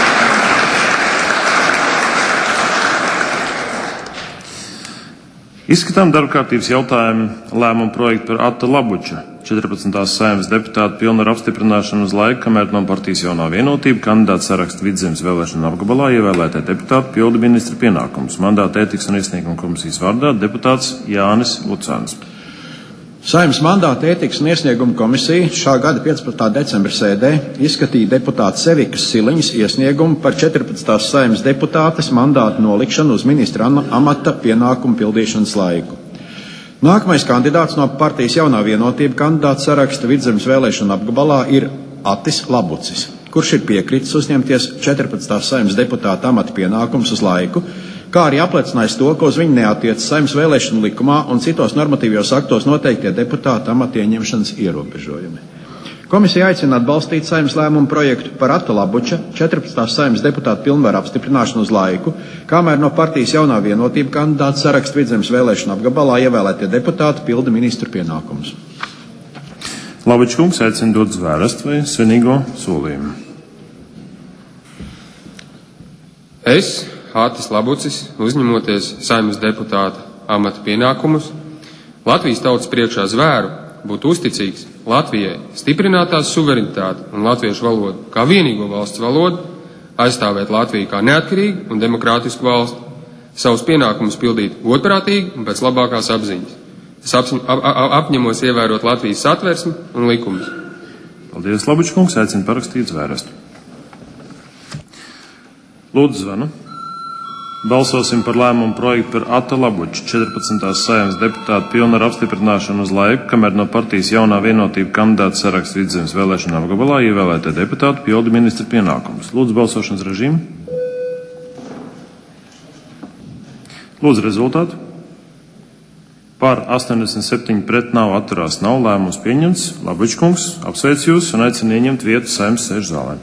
Izskatām darba kārtības jautājumu lēmumu projektu par Atta Labuča četrpadsmitās Saeimas deputāta pilnvaru apstiprināšanu uz laiku, kamēr no partijas Jaunā vienotība kandidāta saraksta Vidzemes vēlēšana apgabalā ievēlētie deputāti pilda ministra pienākumus. Mandāta ētikas un iesnieguma komisijas vārdā deputāts Jānis Bucāns. Saeimas mandāta ētikas un iesnieguma komisija šā gada piecpadsmitā decembra sēdē izskatīja deputāta Sevikas Siliņas iesniegumu par četrpadsmitās Saeimas deputātes mandātu nolikšanu uz ministra amata pienākumu pildīšanas laiku. Nākamais kandidāts no partijas Jaunā vienotība kandidāta saraksta Vidzemes vēlēšana apgabalā ir Atis Labucis, kurš ir piekritis uzņemties četrpadsmitās Saeimas deputāta amata pienākumus uz laiku, kā arī apliecinājis to, ka uz viņu neatiecas Saeimas vēlēšanu likumā un citos normatīvajos aktos noteiktie deputāta amata ieņemšanas ierobežojumi. Komisija aicina atbalstīt Saeimas lēmumu projektu par Atta Labuča četrpadsmitās Saeimas deputāta pilnvaru apstiprināšanu uz laiku, kamēr no partijas Jaunā vienotība kandidāta saraksta Vidzemes vēlēšana apgabalā ievēlētie deputāti pilda ministru pienākumus. Labuča kungs aicina dot zvērestu vai svinīgo solījumu. Es, Atis Labucis, uzņemoties Saeimas deputāta amata pienākumus, Latvijas tautas priekšā zvēru būt uzticīgs Latvijai, stiprināt tās suverenitāti un latviešu valodu kā vienīgo valsts valodu, aizstāvēt Latviju kā neatkarīgu un demokrātisku valsti, savus pienākumus pildīt godprātīgi un pēc labākās apziņas. Es apņemos ievērot Latvijas satversmi un likumus. Paldies, Labučs kungs, aicinu parakstīt zvērestu. Lūdzu zvanu. Balsosim par lēmumu projektu par Ata Labuča četrpadsmitās Saeimas deputāta pilnvaru apstiprināšanu uz laiku, kamēr no partijas Jaunā Vienotība kandidāta saraksta Vidzemes vēlēšana apgabalā ievēlētie deputāti pilda ministra pienākumus. Lūdzu balsošanas režīmu. Lūdzu rezultātu. Par astoņdesmit septiņi pret nav, atturās nav, lēmums pieņemts. Labučs kungs, apsveicu jūs un aicinu ieņemt vietu Saeimas sēžu zālē.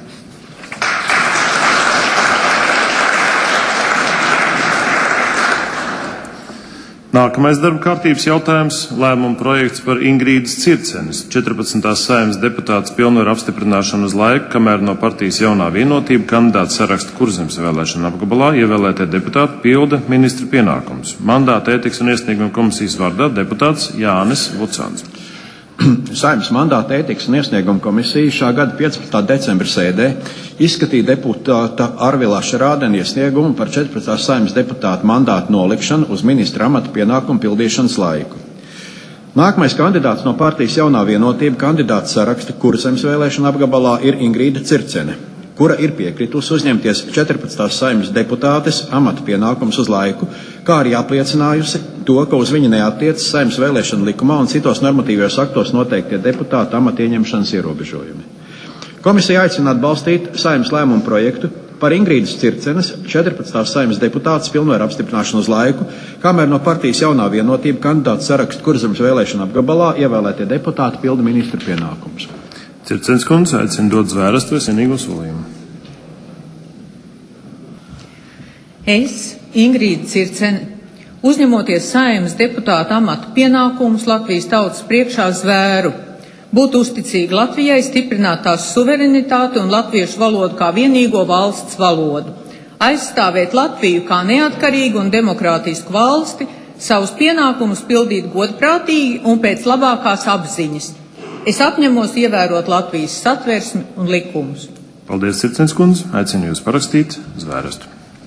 Nākamais darba kārtības jautājums - lēmuma projekts par Ingrīdas Circenes, četrpadsmitās Saeimas deputātas pilnvaru apstiprināšanu uz laiku, kamēr no partijas Jaunā Vienotība kandidāta saraksta Kurzemes vēlēšana apgabalā ievēlētie deputāti pilda ministra pienākumus. Mandāta ētikas un iesnieguma komisijas vārdā deputāts Jānis Vucāns. Saeimas mandāta ētikas un iesnieguma komisija šā gada piecpadsmitā decembra sēdē izskatīja deputāta Arvila Šarādena iesniegumu par četrpadsmitās Saeimas deputāta mandātu nolikšanu uz ministra amata pienākumu pildīšanas laiku. Nākamais kandidāts no partijas Jaunā Vienotība kandidāta saraksta Kurzemes vēlēšana apgabalā ir Ingrīda Circene, kura ir piekritusi uzņemties četrpadsmitās Saeimas deputātes amata pienākumus uz laiku, kā arī apliecinājusi to, ka uz viņu neattiecas Saeimas vēlēšana likumā un citos normatīvajos aktos noteiktie deputāta amata ieņemšanas ierobežojumi. Komisija aicina atbalstīt Saeimas lēmumu projektu par Ingrīdas Circenes četrpadsmitās Saeimas deputātes pilnvaru apstiprināšanu uz laiku, kamēr no partijas Jaunā Vienotība kandidāta saraksta Kurzemes vēlēšana apgabalā ievēlētie deputāti pilda ministra pienākumus. Circenes kundze aicina dot zvērestu vai cienīgo solījumu. Es, Ingrīda Circene, uzņemoties Saeimas deputāta amatu pienākumus Latvijas tautas priekšā zvēru, būt uzticīgi Latvijai, stiprināt tās suverenitāti un latviešu valodu kā vienīgo valsts valodu, aizstāvēt Latviju kā neatkarīgu un demokrātisku valsti, savus pienākumus pildīt godprātīgi un pēc labākās apziņas. Es apņemos ievērot Latvijas satversmi un likumus. Paldies, Circenes kundze, aicinu jūs parakstīt zvērestu.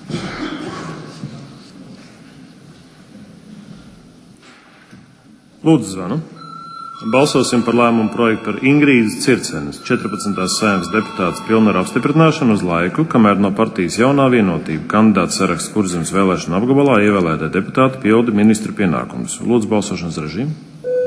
Lūdzu zvanu. Balsosim par lēmumu projektu par Ingrīdas Circenes, četrpadsmitās Saeimas deputātas pilnvaru apstiprināšanu uz laiku, kamēr no partijas Jaunā Vienotība kandidāta saraksta Kurzemes vēlēšana apgabalā ievēlētie deputāti pilda ministra pienākumus. Lūdzu balsošanas režīmu.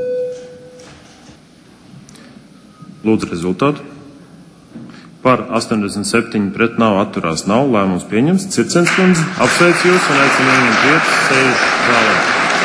Lūdzu rezultātu. Par astoņdesmit septiņi pret nav, atturās nav, lēmums pieņemts. Circenes kundze, apsveicu jūs un aicinu ieņemt vietu sēžu zālē.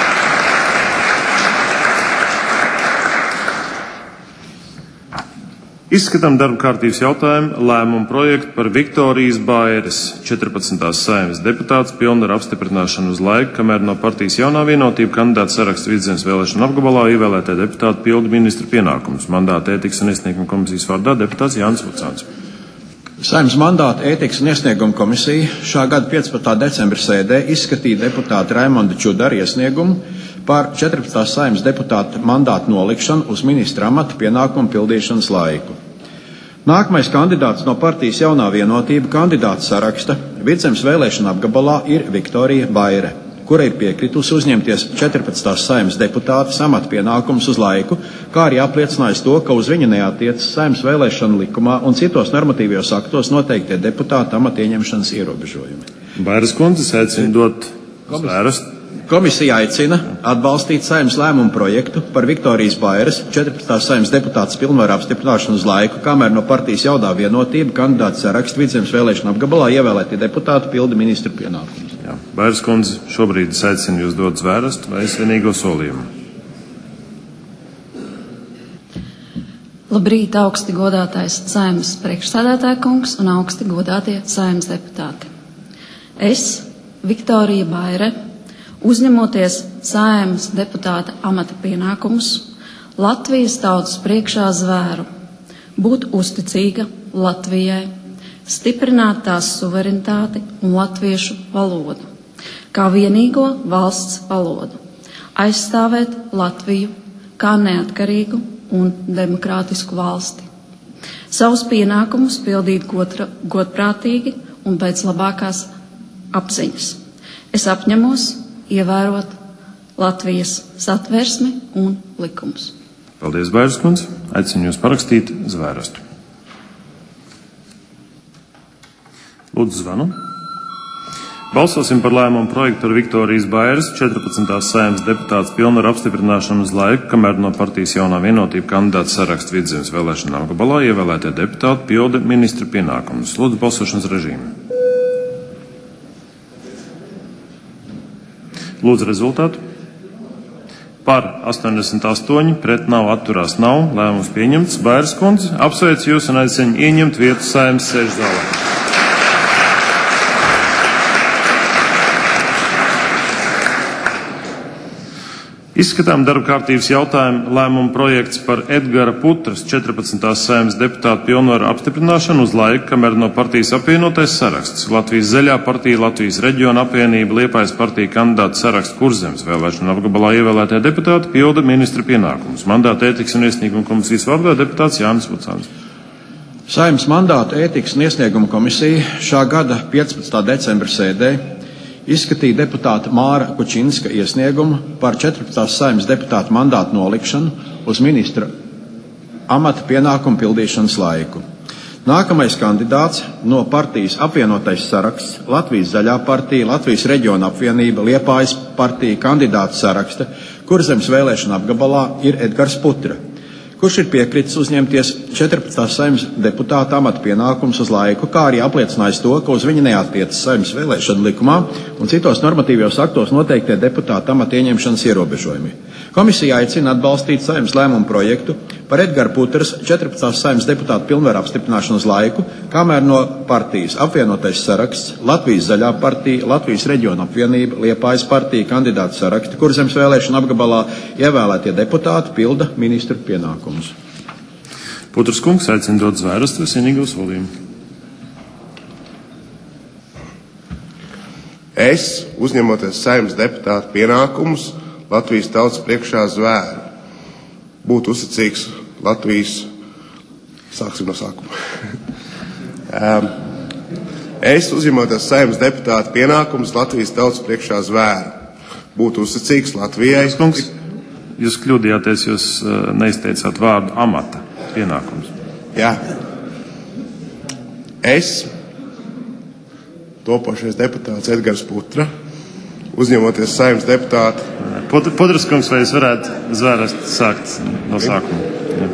Izskatām darba kārtības jautājumu lēmumu projektu par Viktorijas Baires, četrpadsmitās Saeimas deputātas pilnvaru apstiprināšanu uz laiku, kamēr no partijas Jaunā Vienotība kandidāta saraksta Vidzemes vēlēšana apgabalā ievēlētie deputāti pilda ministra pienākumus. Mandāta ētikas un iesnieguma komisijas vārdā deputāts Jānis Vucāns. Saeimas mandāta ētikas un iesnieguma komisija šā gada piecpadsmitā decembra sēdē izskatīja deputāta Raimonda Čudara iesniegumu par četrpadsmitās Saeimas deputāta mandātu nolikšanu uz ministra amata pienākumu pildīšanas laiku. Nākamais kandidāts no partijas Jaunā Vienotība kandidāta saraksta Vidzemes vēlēšana apgabalā ir Viktorija Baire, kura ir piekritusi uzņemties četrpadsmitās Saeimas deputātes amata pienākumus uz laiku, kā arī apliecinājusi to, ka uz viņu neattiecas Saeimas vēlēšana likumā un citos normatīvajos aktos noteiktie deputāta amata ieņemšanas ierobežojumi. Bairas kundze aicina dot zvērestu. Komisija aicina atbalstīt Saeimas lēmumu projektu par Viktorijas Baires, četrpadsmitās Saeimas deputātas pilnvaru apstiprināšanu uz laiku, kamēr no partijas Jaunā Vienotība kandidāta saraksta Vidzemes vēlēšana apgabalā ievēlētie deputāti pilda ministra pienākumus. Jā, Bairas kundze, šobrīd es aicinu jūs dot zvērestu vai svinīgo solījumu. Labrīt, augsti godātais Saeimas priekšsēdētāja kungs un augsti godātie Saeimas deputāti. Es, Viktorija Baire, uzņemoties Saeimas deputāta amata pienākumus, Latvijas tautas priekšā zvēru, būt uzticīga Latvijai, stiprināt tās suverenitāti un latviešu valodu, kā vienīgo valsts valodu, aizstāvēt Latviju kā neatkarīgu un demokrātisku valsti, savus pienākumus pildīt godra, godprātīgi un pēc labākās apziņas. Es apņemos ievērot Latvijas satversmi un likumus. Paldies, Bairas kundze. Aicinu jūs parakstīt zvērstu. Lūdzu, zvanu. Balsosim par lēmumu projektu ar Viktorijas Bairas, četrpadsmitās Saeimas deputātes pilnvaru apstiprināšanu uz laiku, kamēr no partijas Jaunā Vienotība kandidāts saraksts Vidzemes vēlēšana apgabalā ievēlētie deputāti pilda ministra pienākumus. Lūdzu, balsošanas režīmu. Lūdzu, rezultātu. Par astoņdesmit astoņi, pret nav, atturās nav. Lēmums pieņemts. Bairas kundze, apsveicu jūs un aicinu ieņemt vietu Saeimas sēžu zālē. Izskatām darba kārtības jautājumu lēmumu projekts par Edgara Putras, četrpadsmitās Saeimas deputātu pilnvaru apstiprināšanu uz laiku, kamēr no partijas apvienotais saraksts Latvijas Zaļā partija, Latvijas Reģiona apvienība, Liepājas partija kandidātu saraksts Kurzemes vēlēšana apgabalā ievēlētie deputāti pilda ministra pienākumus. Mandāta ētikas un iesnieguma komisijas vārdā deputāts Jānis Vucāns. Saeimas mandāta ētikas un iesnieguma komisija šā gada piecpadsmitā decembra sēdē izskatīja deputāta Māra Kučinska iesniegumu par četrpadsmitās Saeimas deputāta mandātu nolikšanu uz ministra amata pienākumu pildīšanas laiku. Nākamais kandidāts no partijas apvienotais saraksts Latvijas Zaļā partija, Latvijas Reģiona apvienība, Liepājas partija kandidātu saraksta Kurzemes vēlēšana apgabalā ir Edgars Putra, kurš ir piekritis uzņemties četrpadsmitās Saeimas deputāta amata pienākumus uz laiku, kā arī apliecinājis to, ka uz viņa neattiecas Saeimas vēlēšana likumā un citos normatīvajos aktos noteiktie deputāta amata ieņemšanas ierobežojumi. Komisija aicina atbalstīt Saeimas lēmumu projektu par Edgara Putras četrpadsmitās Saeimas deputāta pilnvaru apstiprināšanu uz laiku, kamēr no partijas apvienotais saraksts Latvijas Zaļā partija, Latvijas Reģiona apvienība, Liepājas partija kandidātu saraksti Kurzemes vēlēšana apgabalā ievēlētie deputāti pilda ministru pienākumus. Putras kungs aicina dot zvērstu vienīgo solījumu. Es, uzņemoties Saeimas deputāta pienākumus, Latvijas tautas priekšā zvēru, būtu uzticīgs Latvijas, sāksim no sākuma. Es, uzņemoties Saeimas deputāta pienākumus, Latvijas tautas priekšā zvēru, būtu uzticīgs Latvijai. Kungs, jūs kļūdījāties, jūs neizteicāt vārdu amata pienākums. Jā. Es, topošais deputāts Edgars Putra, uzņemoties Saeimas deputāta. Putras kungs, vai jūs varētu zvērast sākt no sākuma?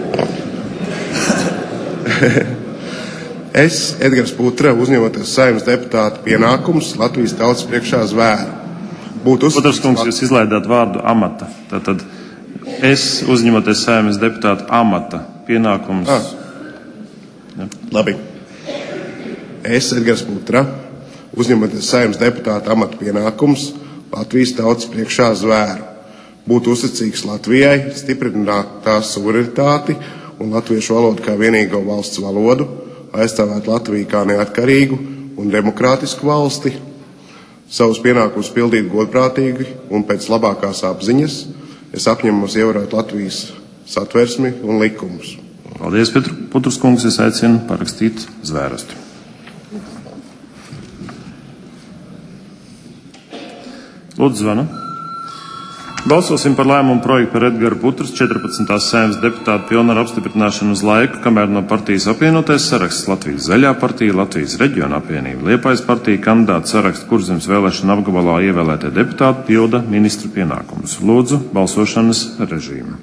Es, Edgars Putra, uzņemoties Saeimas deputāta pienākumus, Latvijas tautas priekšā zvēru. Būtu uzticīgs. Putras kungs, jūs izlaidāt vārdu amata. Tātad es, uzņemoties Saeimas deputāta amata pienākumus. Ah. Labi. Es, Edgars Putra, uzņemoties Saeimas deputāta amata pienākumus, Latvijas tautas priekšā zvēru, būtu uzticīgs Latvijai, stiprināt tās suverenitāti un latviešu valodu kā vienīgo valsts valodu, aizstāvēt Latviju kā neatkarīgu un demokrātisku valsti, savus pienākumus pildīt godprātīgi un pēc labākās apziņas. Es apņemos ievērot Latvijas satversmi un likumus. Paldies, Putras kungs, es aicinu parakstīt zvērstu. Lūdzu, zvanu. Balsosim par lēmumu projektu par Edgara Putras četrpadsmitās Saeimas deputātu pilnvaru apstiprināšanu uz laiku, kamēr no partijas apvienotais saraksts Latvijas Zaļā partija, Latvijas Reģiona apvienība, Liepājas partija kandidātu saraksts Kurzemes vēlēšana apgabalā ievēlētie deputāti pilda ministru pienākumus. Lūdzu, balsošanas režīmu.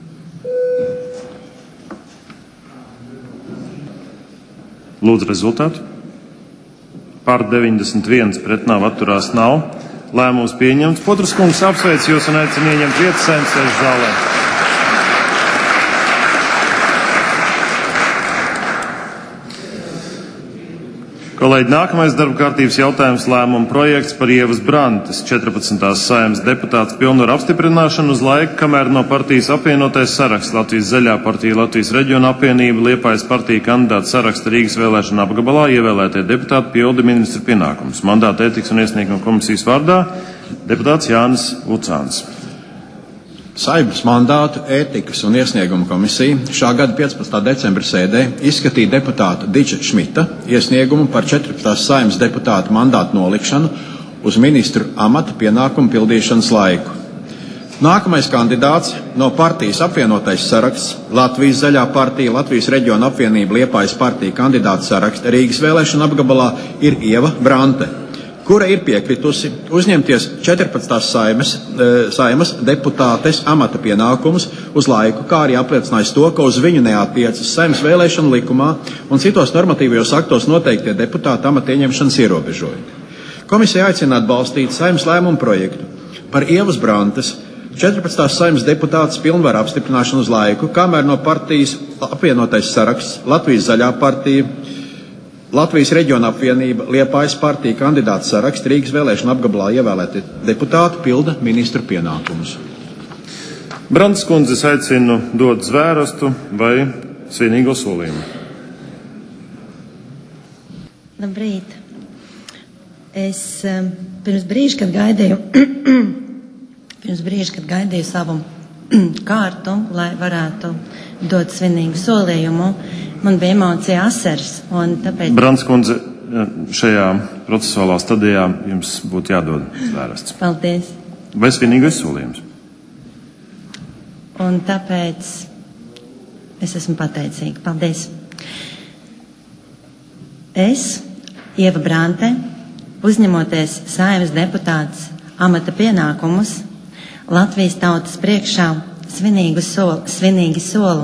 Lūdzu, rezultātu. Par deviņdesmit viens, pret nav, atturās nav. Lēmums pieņemts. Putras kungs, apsveic jūs un aicinu ieņemt vietu Saeimas sēžu zālē. Kolēģi, nākamais darba kārtības jautājums lēmuma projekts par Ievas Brantes, četrpadsmitās Saeimas deputātes pilnvaru apstiprināšanu uz laiku, kamēr no partijas apvienotais saraksts Latvijas Zaļā partija, Latvijas Reģiona apvienība, Liepājas partija kandidātu saraksta Rīgas vēlēšana apgabalā ievēlētie deputāti pilda ministra pienākumus. Mandāta ētikas un iesnieguma komisijas vārdā deputāts Jānis Vucāns. Saeimas mandātu ētikas un iesnieguma komisija šā gada piecpadsmitā decembra sēdē izskatīja deputāta Diča Šmita iesniegumu par četrpadsmitās Saeimas deputāta mandātu nolikšanu uz ministru amata pienākumu pildīšanas laiku. Nākamais kandidāts no partijas apvienotais saraksts Latvijas Zaļā partija, Latvijas reģiona apvienība, Liepājas partija kandidāta saraksta Rīgas vēlēšana apgabalā ir Ieva Brante, kura ir piekritusi uzņemties četrpadsmitās saimes, saimas deputātes amata pienākumus uz laiku, kā arī apliecinājusi to, ka uz viņu neatiecas Saeimas vēlēšanu likumā un citos normatīvajos aktos noteiktie deputāta amata ieņemšanas ierobežojumi. Komisija aicina atbalstīt Saeimas lēmumu projektu par Ievas Brantes četrpadsmitās Saeimas deputātes pilnvaru apstiprināšanu uz laiku, kamēr no partijas apvienotais saraksts Latvijas Zaļā partija, Latvijas reģiona apvienība, Liepājas partija kandidāta saraksts Rīgas vēlēšana apgabalā ievēlēti deputāti pilda ministru pienākumus. Brantes kundze, es aicinu dot zvērastu vai svinīgo solījumu. Labrīt. Es pirms brīža, kad gaidīju, pirms brīža, kad gaidīju savu kārtu, lai varētu dot svinīgu solījumu, man bija emocija asaras. Tāpēc... Brantes kundze, šajā procesuālā stadijā jums būtu jādod zvērsts. Paldies. Vai svinīgais solījums? Un tāpēc es esmu pateicīga. Paldies. Es, Ieva Brante, uzņemoties Saeimas deputātes amata pienākumus, Latvijas tautas priekšā svinīgu solu, svinīgi solu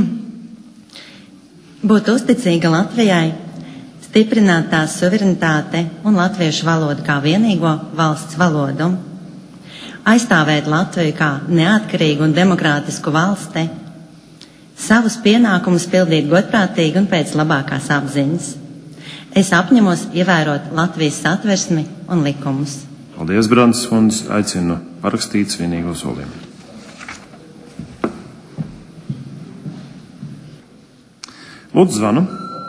būt uzticīga Latvijai, stiprināt tās suverenitāte un latviešu valodu kā vienīgo valsts valodu, aizstāvēt Latviju kā neatkarīgu un demokrātisku valsti, savus pienākumus pildīt godprātīgi un pēc labākās apziņas. Es apņemos ievērot Latvijas satversmi un likumus. Paldies, Brantes kundze. Aicinu parakstīt svinīgo solījumu. Lūdzu, zvanu.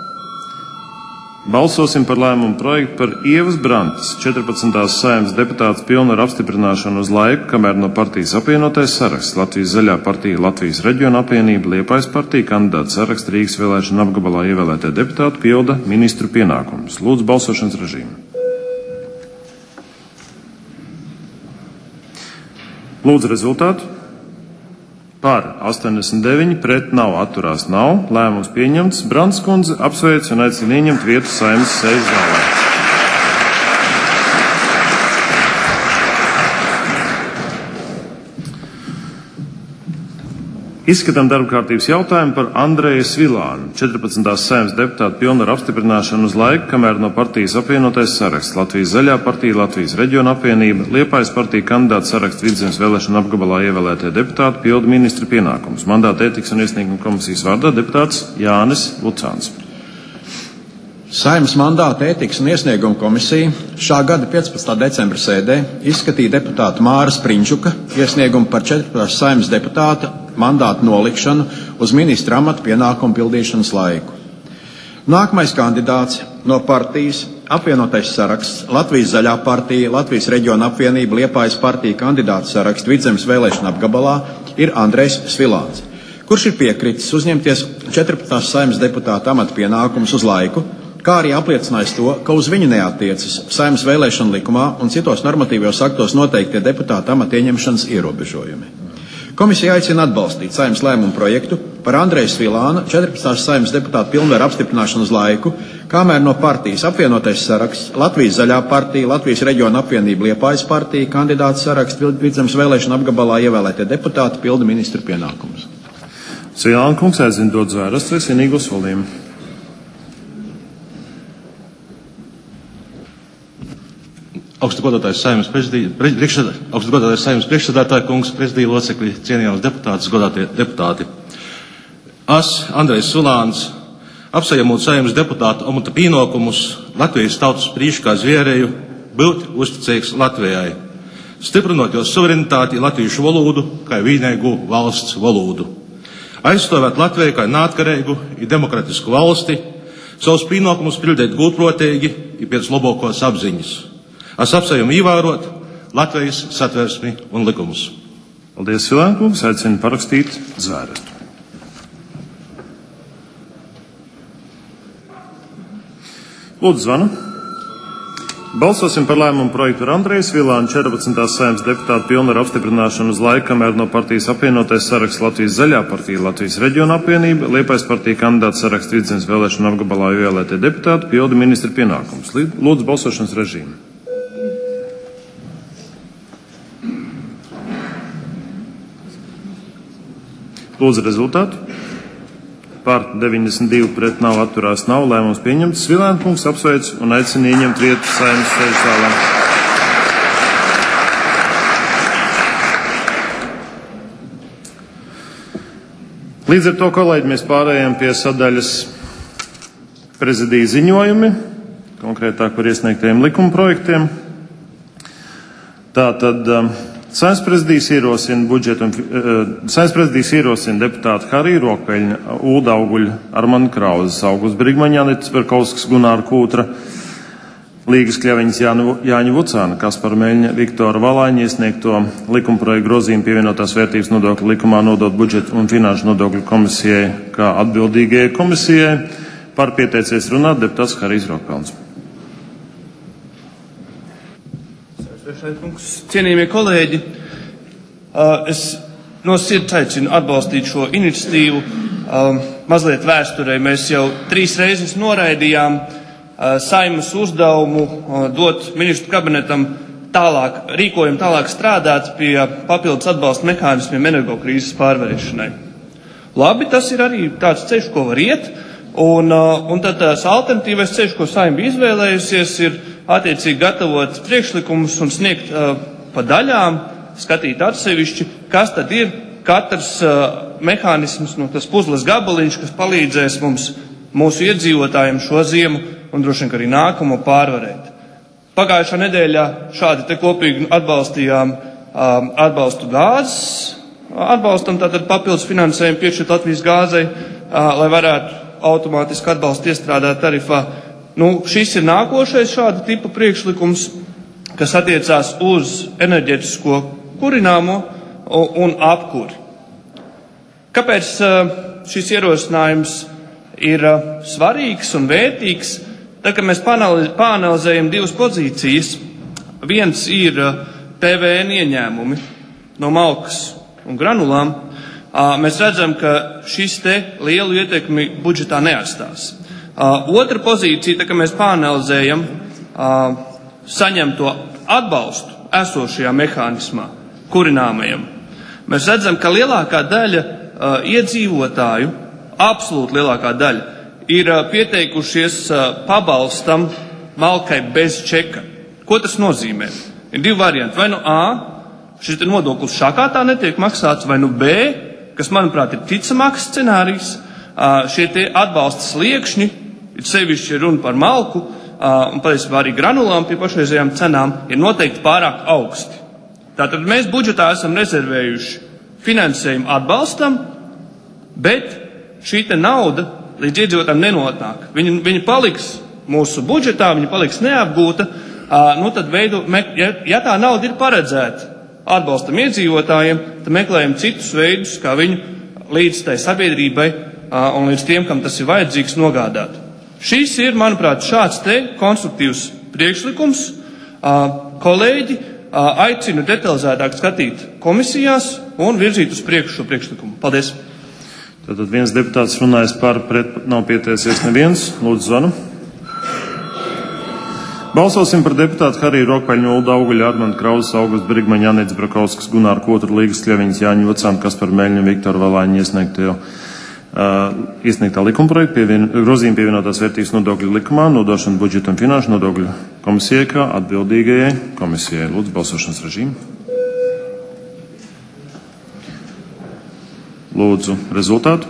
Balsosim par lēmumu projektu par Ievas Brantes četrpadsmitās Saeimas deputātes pilnvaru apstiprināšanu uz laiku, kamēr no partijas apvienotais saraksts Latvijas Zaļā partija, Latvijas reģiona apvienība, Liepājas partija kandidāta saraksts Rīgas vēlēšana apgabalā ievēlētie deputāti pilda ministru pienākumus. Lūdzu, balsošanas režīmu. Lūdzu, rezultātu. Par astoņdesmit deviņi, pret nav, atturās nav. Lēmums pieņemts. Brantes kundze apsveic un aicina ieņemt vietu Saeimas sēžu zālē. Izskatām darbkārtības jautājumu par Andreju Svilānu, četrpadsmitās Saeimas deputātu pilnvaru apstiprināšanu uz laiku, kamēr no partijas apvienotais saraksts Latvijas Zaļā partija, Latvijas reģiona apvienība, Liepājas partija kandidāta saraksts Vidzemes vēlēšana apgabalā ievēlētie deputāti pilda ministra pienākumus. Mandāta ētikas un iesnieguma komisijas vārdā deputāts Jānis Lucāns. Saeimas mandāta ētikas un iesnieguma komisija šā gada piecpadsmitā decembra sēdē izskatīja deputāta Māra Sprinčuka iesniegumu par četrpadsmitās Saeimas deputāta mandātu nolikšanu uz ministra amata pienākumu pildīšanas laiku. Nākamais kandidāts no partijas apvienotais saraksts Latvijas Zaļā partija, Latvijas reģiona apvienība, Liepājas partija kandidāta saraksts Vidzemes vēlēšana apgabalā ir Andrejs Svilāns, kurš ir piekritis uzņemties četrpadsmitās Saeimas deputāta amata pienākumus uz laiku, kā arī apliecinājis to, ka uz viņu neatiecas Saeimas vēlēšana likumā un citos normatīvajos aktos noteiktie deputāta amata ieņemšanas ierobežojumi. Komisija aicina atbalstīt Saeimas lēmumu projektu par Andreja Svilāna četrpadsmitās Saeimas deputātu pilnvaru apstiprināšanu uz laiku, kamēr no partijas apvienotais saraksts Latvijas Zaļā partija, Latvijas reģiona apvienība, Liepājas partija kandidāta saraksts Vidzemes vēlēšana apgabalā ievēlētie deputāti pilda ministru pienākumus. Svilāna kungs aicina dot zvērstu vai svinīgo solījumu. Augstgodātais Saeimas priekšsēdētāja kungs, prezidija locekļi, cienījams deputātis, godātie deputāti. Es, Andrejs Svilāns, apsaņemot Saeimas deputātu amata pienākumus Latvijas tautas priekšā zvērēju būt uzticīgs Latvijai, stiprinot jos suverenitāti latviešu valodu kā vienīgu valsts valodu, aizstāvēt Latviju kā neatkarīgu un demokratisku valsti, savus pienākumus pildīt godprātīgi un pēc labākās apziņas. Es apsējumu ievērot Latvijas satversmi un likumus. Paldies, Svilāna kungs. Aicinu parakstīt zvērstu. Lūdzu, zvanu. Balsosim par lēmumu projektu ar Andrejas Vilāņa četrpadsmitās Saeimas deputāta pilnvaru apstiprināšanu uz laiku, kamēr no partijas apvienotais saraksts Latvijas Zaļā partija, Latvijas Reģiona apvienība, Liepājas partija kandidāts saraksts Vidzemes vēlēšanu apgabalā ievēlētie deputāti pilda ministra pienākumus. Lūdzu balsošanas režīmu. Lūdzu rezultātu. Par deviņdesmit divi pret nav, atturās nav, lēmums pieņemts. Vilēna kungs apsveic un aicina ieņemt vietu Saeimas sēžu zālē. Līdz ar to, kolēģi, mēs pārējām pie sadaļas prezidija ziņojumi, konkrētāk par iesniegtajiem likuma projektiem. Tātad Saeimas prezidijs ierosina budžetu un uh, Saeimas prezidijs ierosina deputātu Hariju Rokpeļņa, Ulda Auguļa, Armanda Krauzes, Augusta Brigmaņa, Anitas Berkovskas, Gunāra Kūtra, Līgas Kļaviņas, Jāņa Vucāna, Kaspara Meļņa, Viktora Valāņa iesniegto likumprojektu grozījumu pievienotās vērtības nodokļu likumā nodot budžetu un finanšu nodokļu komisijai kā atbildīgajai komisijai. Par pieteicies runāt deputāts Harijs Rokpeļņs. Cienījamie kolēģi, es no sirds aicinu atbalstīt šo iniciatīvu. Mazliet vēsturē mēs jau trīs reizes noraidījām Saeimas uzdevumu dot ministru kabinetam tālāk, rīkojumu tālāk strādāt pie papildus atbalsta mehānismiem energokrīzes pārvarēšanai. Labi, tas ir arī tāds ceļš, ko var iet, un, un tad tās alternatīvais ceļš, ko Saeima bija izvēlējusies, ir attiecīgi gatavot priekšlikumus un sniegt uh, pa daļām, skatīt atsevišķi, kas tad ir katrs uh, mehānisms, nu, tas puzles gabaliņš, kas palīdzēs mums, mūsu iedzīvotājiem šo ziemu un droši vien arī nākamo pārvarēt. Pagājušā nedēļā šādi te kopīgi atbalstījām um, atbalstu gāzes, atbalstam tātad papildus finansējumu piešķirt Latvijas gāzei, uh, lai varētu automātiski atbalstu iestrādāt tarifā. Nu, šis ir nākošais šāda tipa priekšlikums, kas attiecās uz enerģetisko kurināmo un apkuri. Kāpēc šis ierosinājums ir svarīgs un vērtīgs? Tā, ka mēs pāanalizējam divas pozīcijas. Viens ir P V N ieņēmumi no malkas un granulām. Mēs redzam, ka šis te lielu ietekmi budžetā neatstās. Uh, otra pozīcija, tā kā mēs pāanalizējam uh, saņemto atbalstu esošajā mehānismā, kurināmajam, mēs redzam, ka lielākā daļa uh, iedzīvotāju, absolūti lielākā daļa, ir uh, pieteikušies uh, pabalstam malkai bez čeka. Ko tas nozīmē? Ir divi varianti. Vai nu A, šis nodoklis šākā tā netiek maksāts, vai nu B, kas, manuprāt, ir ticamāks scenārijs, uh, šie tie atbalsta sliekšņi, ir sevišķi runa par malku un patiesībā arī granulām pie pašreizējām cenām, ir noteikti pārāk augsti. Tātad mēs budžetā esam rezervējuši finansējumu atbalstam, bet šī te nauda līdz iedzīvotājiem nenotnāk. Viņa, viņa paliks mūsu budžetā, viņa paliks neapgūta, nu tad veidu, ja, ja tā nauda ir paredzēta atbalstam iedzīvotājiem, tad meklējam citus veidus, kā viņu līdz tai sabiedrībai un līdz tiem, kam tas ir vajadzīgs, nogādāt. Šis ir, manuprāt, šāds te konstruktīvs priekšlikums. Kolēģi aicinu detalizētāk skatīt komisijās un virzīt uz priekšu šo priekšlikumu. Paldies! Tātad viens deputāts runājas par, pret nav pieteicies neviens. Lūdzu zvanu. Balsosim par deputātu Hariju Rokpeļņu, Ulda Auguļa, Armanda Krauzes, Augusta Brigmaņa, Anitas Berkovskas, Gunāra Kūtra, Līgas Kļaviņas, Jāņa Vucāna, Kaspara Meļņa un Viktora Valāņa iesniegto Uh, iesniegtā likumprojekta pievien, grozījuma pievienotās vērtības nodokļu likumā, nodošana budžeta un finanšu nodokļu komisijai kā atbildīgajai komisijai. Lūdzu, balsošanas režīmu. Lūdzu, rezultātu.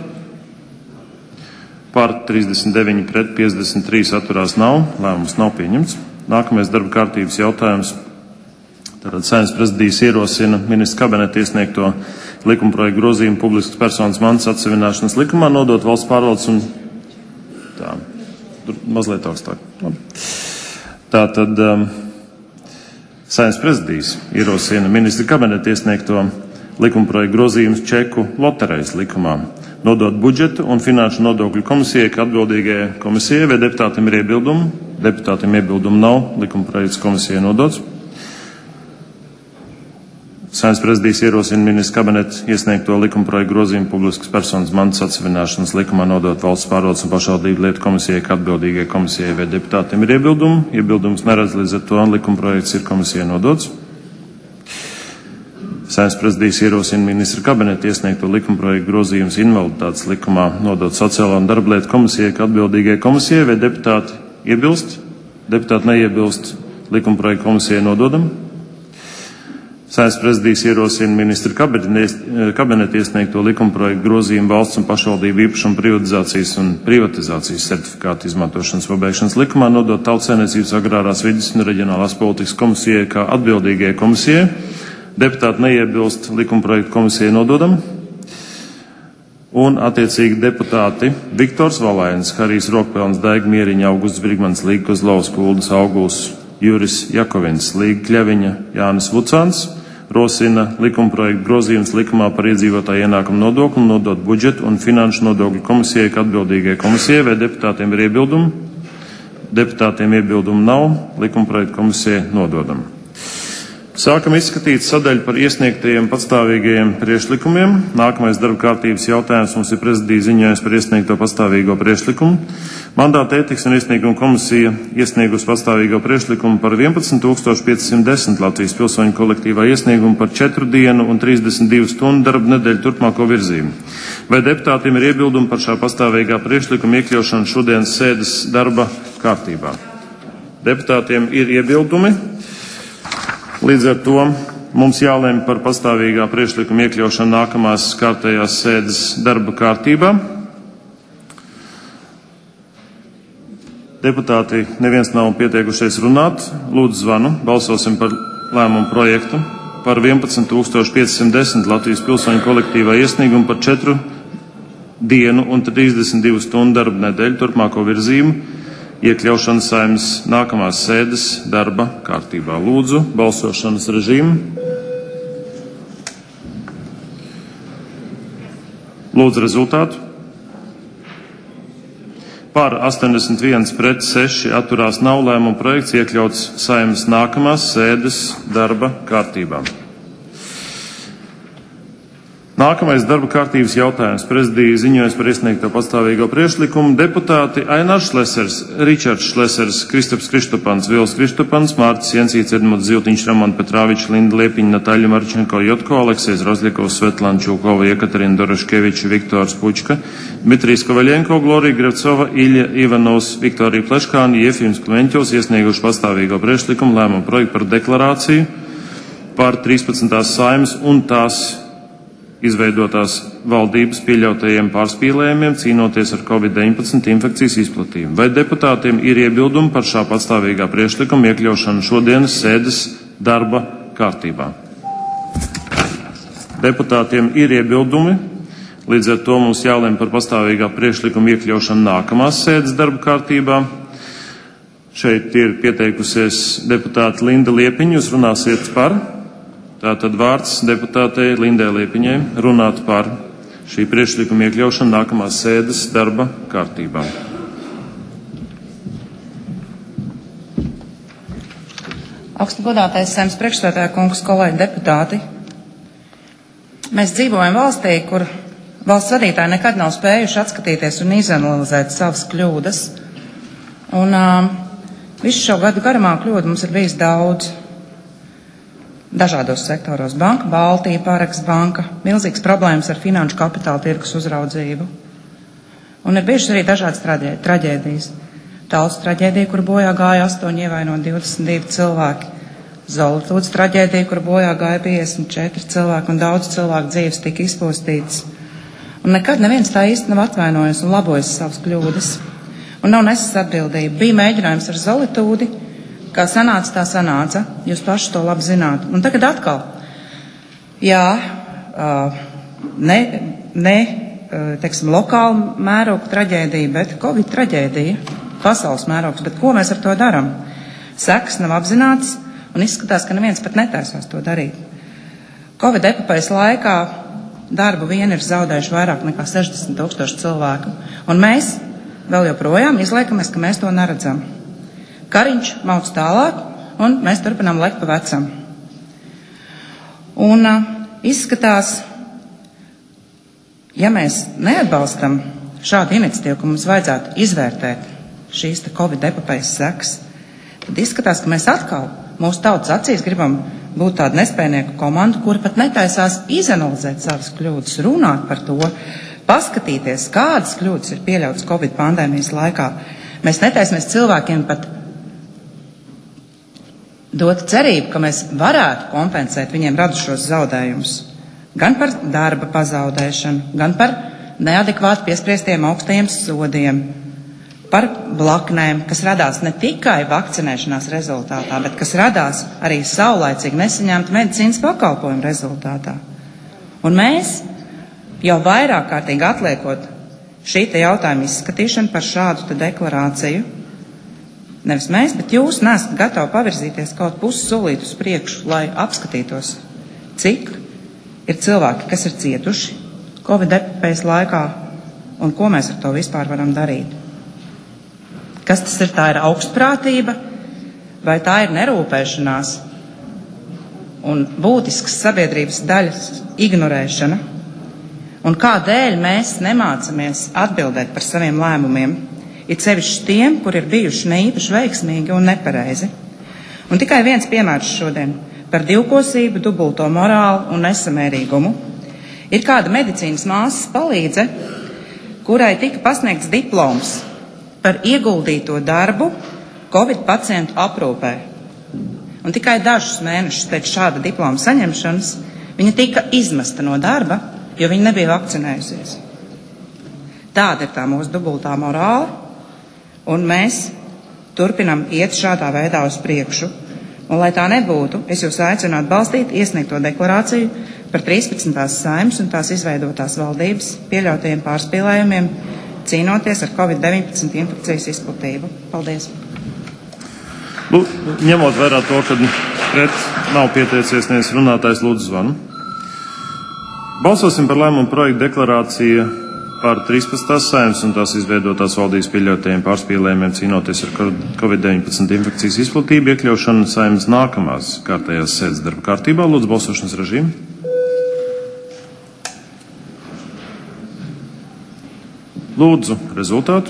Par trīsdesmit deviņi pret piecdesmit trīs atturās nav, lēmums nav pieņemts. Nākamais darba kārtības jautājums. Tātad Saeimas prezidijs ierosina ministra kabineta iesniegto likumprojektu grozījumu publiskas personas mantas atsevināšanas likumā nodot valsts pārvaldes un tā, mazliet augstāk. Tātad um, Saeimas prezidijs ierosina ministra kabineta iesniegto likumprojektu grozījumus čeku loterejas likumā nodot budžetu un finanšu nodokļu komisijai, kā atbildīgajai komisijai, vai deputātiem ir iebildumi? Deputātiem iebildumu nav. Likumprojekts komisijai nodots. Saeimas prezidijs ierosina ministra kabineta iesniegto likumprojektu grozījumu publiskas personas mantas atsevināšanas likumā nodot valsts pārvaldes un pašvaldību lietu komisijai, kā atbildīgai komisijai, vai deputātiem ir iebildumi. Iebildumus neredz, līdz ar to likumprojekts ir komisijai nodots. Saeimas prezidijs ierosina ministra kabineta iesniegto likumprojektu grozījumus invaliditātes likumā nodot sociālo un darba lietu komisijai, kā atbildīgai komisijai, vai deputāti iebilst. Deputāti neiebilst, likumprojektu komisijai nododam. Saeimas prezidijs ierosina ministra kabineta iesniegto likumprojektu grozījumu valsts un pašvaldību īpašumu privatizācijas un privatizācijas certifikātu izmantošanas pabeigšanas likumā nodot Tautsaimniecības, agrārās vides un reģionālās politikas komisijai, kā atbildīgajai komisijai. Deputāti neiebilst, likumprojektu komisijai nododam. Un attiecīgi deputāti Viktors Valainis, Harijs Rokpelns, Daiga Mieriņa, Augusts Brigmans, Līga Kozlovs, Kuldis Auguls, Juris Jakovins, Līga Kļaviņa, Jānis Vucāns rosina likumprojektu grozījums likumā par iedzīvotāju ienākumu nodokli un nodot budžetu un finanšu nodokļu komisijai, kā atbildīgai komisijai, vai deputātiem ir iebildumi? Deputātiem iebildumu nav, likumprojektu komisijai nododam. Sākam izskatīt sadaļu par iesniegtajiem patstāvīgajiem priekšlikumiem. Nākamais darba kārtības jautājums mums ir prezidija ziņojums par iesniegto patstāvīgo priekšlikumu. Mandāta ētikas un iesnieguma komisija iesniegus patstāvīgo priekšlikumu par vienpadsmit tūkstoši piecsimt desmit Latvijas pilsoņu kolektīvā iesniegumu par četru dienu un trīsdesmit divu stundu darba nedēļu turpmāko virzību. Vai deputātiem ir iebildumi par šā pastāvīgā priekšlikuma iekļaušanu šodienas sēdes darba kārtībā? Deputātiem ir iebildumi. Līdz ar to mums jālēm par pastāvīgā priekšlikuma iekļaušanu nākamās kārtējās sēdes darba kārtībā. Deputāti neviens nav pieteikušies runāt. Lūdzu zvanu. Balsosim par lēmumu projektu par vienpadsmit tūkstoši piecsimt desmit Latvijas pilsoņu kolektīvā iesniegumu par četru dienu un trīsdesmit divu stundu darba nedēļu turpmāko virzību iekļaušana Saeimas nākamās sēdes darba kārtībā. Lūdzu, balsošanas režīmu. Lūdzu rezultātu. Par astoņdesmit viens pret seši atturās nav, lēmuma projekts iekļauts Saeimas nākamās sēdes darba kārtībā. Nākamais darba kārtības jautājums. Prezidija ziņojums par iesniegto pastāvīgo priekšlikumu. Deputāti Ainārs Šlesers, Ričards Šlesers, Kristaps Krištopans, Vils Krištopans, Mārtis Jensīts, Edmunds Ziltiņš, Ramona Petrāviča, Linda Liepiņa, Nataļa Marčenko, Jotko, Aleksejs Rozļakovs, Svetlana Čulkova, Jekaterina Doroškeviča, Viktors Pučka, Dmitrijs Kovaļenko, Glorija Grevcova, Ilja Ivanovs, Viktorija Pleškāna, Jefims Klemenķos iesnieguši pastāvīgo priekšlikumu lēmumu projektu par deklarāciju par trīspadsmitās Saeimas un tās izveidotās valdības pieļautajiem pārspīlējumiem cīnoties ar covid deviņpadsmit infekcijas izplatību. Vai deputātiem ir iebildumi par šā pastāvīgā priekšlikuma iekļaušanu šodienas sēdes darba kārtībā? Deputātiem ir iebildumi, līdz ar to mums jālem par pastāvīgā priekšlikuma iekļaušanu nākamās sēdes darba kārtībā. Šeit ir pieteikusies deputāte Linda Liepiņa, jūs runāsiet par. Tātad vārds deputātei Lindai Liepiņai runāt par šī priekšlikuma iekļaušanu nākamās sēdes darba kārtībā. Augsti godātais Saeimas priekšsēdētāja kungs, kolēģi deputāti. Mēs dzīvojam valstī, kur valsts vadītāji nekad nav spējuši atskatīties un izanalizēt savas kļūdas. Un uh, visu šo gadu garumā kļūdu mums ir bijis daudz. Dažādos sektoros - banka Baltija, Pāreks banka, milzīgas problēmas ar finanšu kapitāla tirgus uzraudzību. Un ir bijušas arī dažādas traģēdijas. Tautas traģēdija, kur bojā gāja astoņi ievainoti divdesmit divi cilvēki. Zolitūdas traģēdija, kur bojā gāja piecdesmit četri cilvēki un daudz cilvēku dzīves tika izpostītas. Un nekad neviens tā īsti nav atvainojis un labojis savas kļūdas. Un nav nesis atbildība. Bija mēģinājums ar Zolitūdi. Kā sanāca, tā sanāca. Jūs paši to labi zināt. Un tagad atkal. Jā, ne, ne teiksim, lokāla mēroga traģēdija, bet Covid traģēdija, pasaules mērogs. Bet ko mēs ar to daram? Sekas nav apzinātas un izskatās, ka neviens pat netaisās to darīt. Covid epopējas laikā darbu vien ir zaudējuši vairāk nekā sešdesmit tūkstoši cilvēku. Un mēs vēl joprojām izliekamies, ka mēs to neredzam. Kariņš mauc tālāk, un mēs turpinām lekt pa vecam. Un uh, izskatās, ja mēs neatbalstam šādu iniciatīvu, ka mums vajadzētu izvērtēt šīs te Covid epopejas sekas, tad izskatās, ka mēs atkal mūsu tautas acīs gribam būt tādu nespējnieku komandu, kura pat netaisās izanalizēt savas kļūdas, runāt par to, paskatīties, kādas kļūdas ir pieļautas Covid pandēmijas laikā. Mēs netaisamies cilvēkiem pat dot cerību, ka mēs varētu kompensēt viņiem radušos zaudējumus. Gan par darba pazaudēšanu, gan par neadekvāti piespriestiem augstajiem sodiem, par blaknēm, kas radās ne tikai vakcinēšanās rezultātā, bet kas radās arī saulaicīgi nesaņemta medicīnas pakalpojumu rezultātā. Un mēs jau vairāk kārtīgi atliekot šī te jautājuma izskatīšanu par šādu te deklarāciju, nevis mēs, bet jūs nesat gatavi pavirzīties kaut pusi solīt uz priekšu, lai apskatītos, cik ir cilvēki, kas ir cietuši Covid epidēmijas laikā un ko mēs ar to vispār varam darīt. Kas tas ir? Tā ir augstprātība vai tā ir nerūpēšanās un būtiskas sabiedrības daļas ignorēšana? Un kādēļ mēs nemācamies atbildēt par saviem lēmumiem, it sevišķi tiem, kur ir bijuši neīpaši veiksmīgi un nepareizi? Un tikai viens piemērs šodien par divkosību, dubulto morālu un nesamērīgumu. Ir kāda medicīnas māsas palīdze, kurai tika pasniegts diploms par ieguldīto darbu Covid pacientu aprūpē. Un tikai dažus mēnešus pēc šāda diploma saņemšanas viņa tika izmesta no darba, jo viņa nebija vakcinējusies. Tāda ir tā mūsu dubultā morāla, un mēs turpinam iet šādā veidā uz priekšu. Un, lai tā nebūtu, es jūs aicinu atbalstīt iesniegto deklarāciju par trīspadsmitās Saeimas un tās izveidotās valdības pieļautajiem pārspīlējumiem, cīnoties ar Covid deviņpadsmit infekcijas izplatību. Paldies! L ņemot vērā to, ka pret nav pieteicies neviens runātājs, lūdzu zvanu. Balsosim par lēmumu projektu deklarāciju par trīspadsmitās Saeimas un tās izveidotās valdības pieļautajiem pārspīlējumiem, cīnoties ar Covid deviņpadsmit infekcijas izplatību, iekļaušanu Saeimas nākamās kārtējās sēdes darba kārtībā. Lūdzu balsošanas režīmu. Lūdzu rezultātu.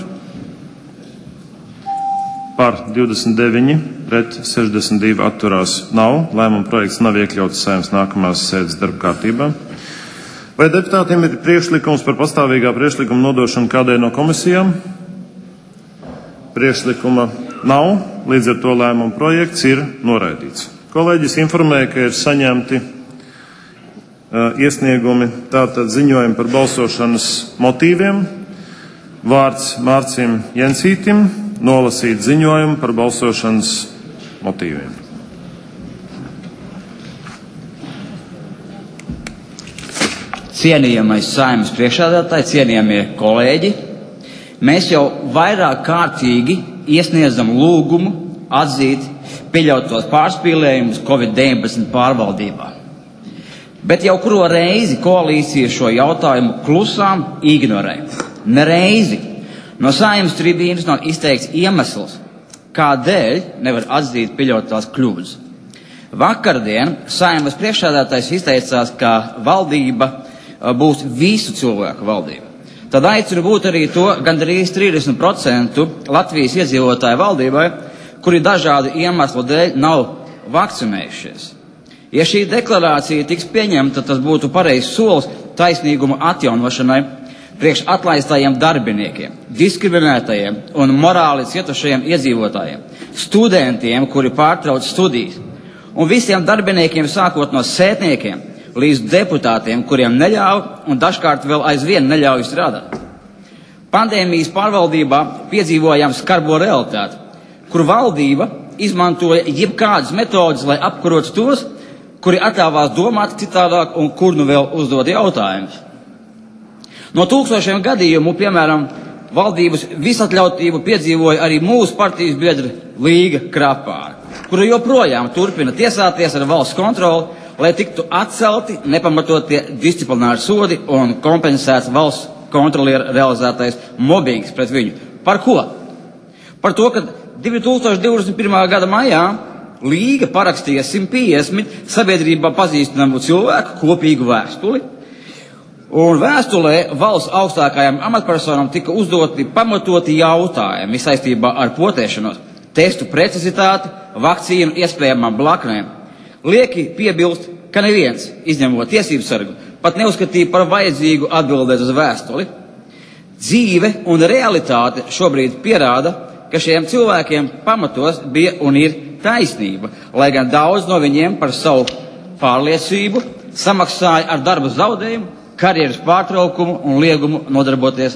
Par divdesmit deviņi pret sešdesmit divi atturās nav. Lēmuma projekts nav iekļauts Saeimas nākamās sēdes darba kārtībā. Vai deputātiem ir priekšlikums par pastāvīgā priekšlikuma nodošanu kādai no komisijām? Priekšlikuma nav, līdz ar to lēmuma projekts ir noraidīts. Kolēģis informēja, ka ir saņemti uh, iesniegumi, tātad ziņojumi par balsošanas motīviem. Vārds Mārcim Jensītim nolasīt ziņojumu par balsošanas motīviem. Cienījamais Saeimas priekšsēdētāji, cienījamie kolēģi, mēs jau vairāk kārtīgi iesniedzam lūgumu atzīt pieļautos pārspīlējumus Covid deviņpadsmit pārvaldībā. Bet jau kuro reizi koalīcija šo jautājumu klusām ignorē. Nereizi no Saeimas tribīnas nav izteikts iemesls, kādēļ nevar atzīt pieļautās kļūdas. Vakardien Saeimas priekšsēdētājs izteicās, ka valdība būs visu cilvēku valdība. Tad aicinu būt arī to gandrīz trīsdesmit procentu Latvijas iedzīvotāju valdībai, kuri dažādu iemeslu dēļ nav vakcinējušies. Ja šī deklarācija tiks pieņemta, tas būtu pareizs solis taisnīguma atjaunošanai priekš atlaistajiem darbiniekiem, diskriminētajiem un morāli cietušajiem iedzīvotājiem, studentiem, kuri pārtrauc studijas, un visiem darbiniekiem sākot no sētniekiem līdz deputātiem, kuriem neļauj un dažkārt vēl aizvien neļauj strādāt. Pandēmijas pārvaldībā piedzīvojām skarbo realitāti, kur valdība izmantoja jebkādas metodas, lai apkarotu tos, kuri atļāvās domāt citādāk un kur nu vēl uzdot jautājumus. No tūkstošiem gadījumu, piemēram, valdības visatļautību piedzīvoja arī mūsu partijas biedra Līga Krapāra, kura joprojām turpina tiesāties ar valsts kontroli, lai tiktu atcelti nepamatotie disciplināri sodi un kompensēts valsts kontroliera realizētais mobbings pret viņu. Par ko? Par to, ka divi tūkstoši divdesmit pirmā gada maijā Līga parakstīja simt piecdesmit sabiedrībā pazīstamu cilvēku kopīgu vēstuli, un vēstulē valsts augstākajām amatpersonām tika uzdoti pamatoti jautājumi saistībā ar potēšanos, testu precizitāti, vakcīnu iespējamām blaknēm. Lieki piebilst, ka neviens, izņemot tiesību sargu, pat neuzskatīja par vajadzīgu atbildēt uz vēstuli. Dzīve un realitāte šobrīd pierāda, ka šiem cilvēkiem pamatos bija un ir taisnība, lai gan daudz no viņiem par savu pārliecību samaksāja ar darba zaudējumu, karjeras pārtraukumu un liegumu nodarboties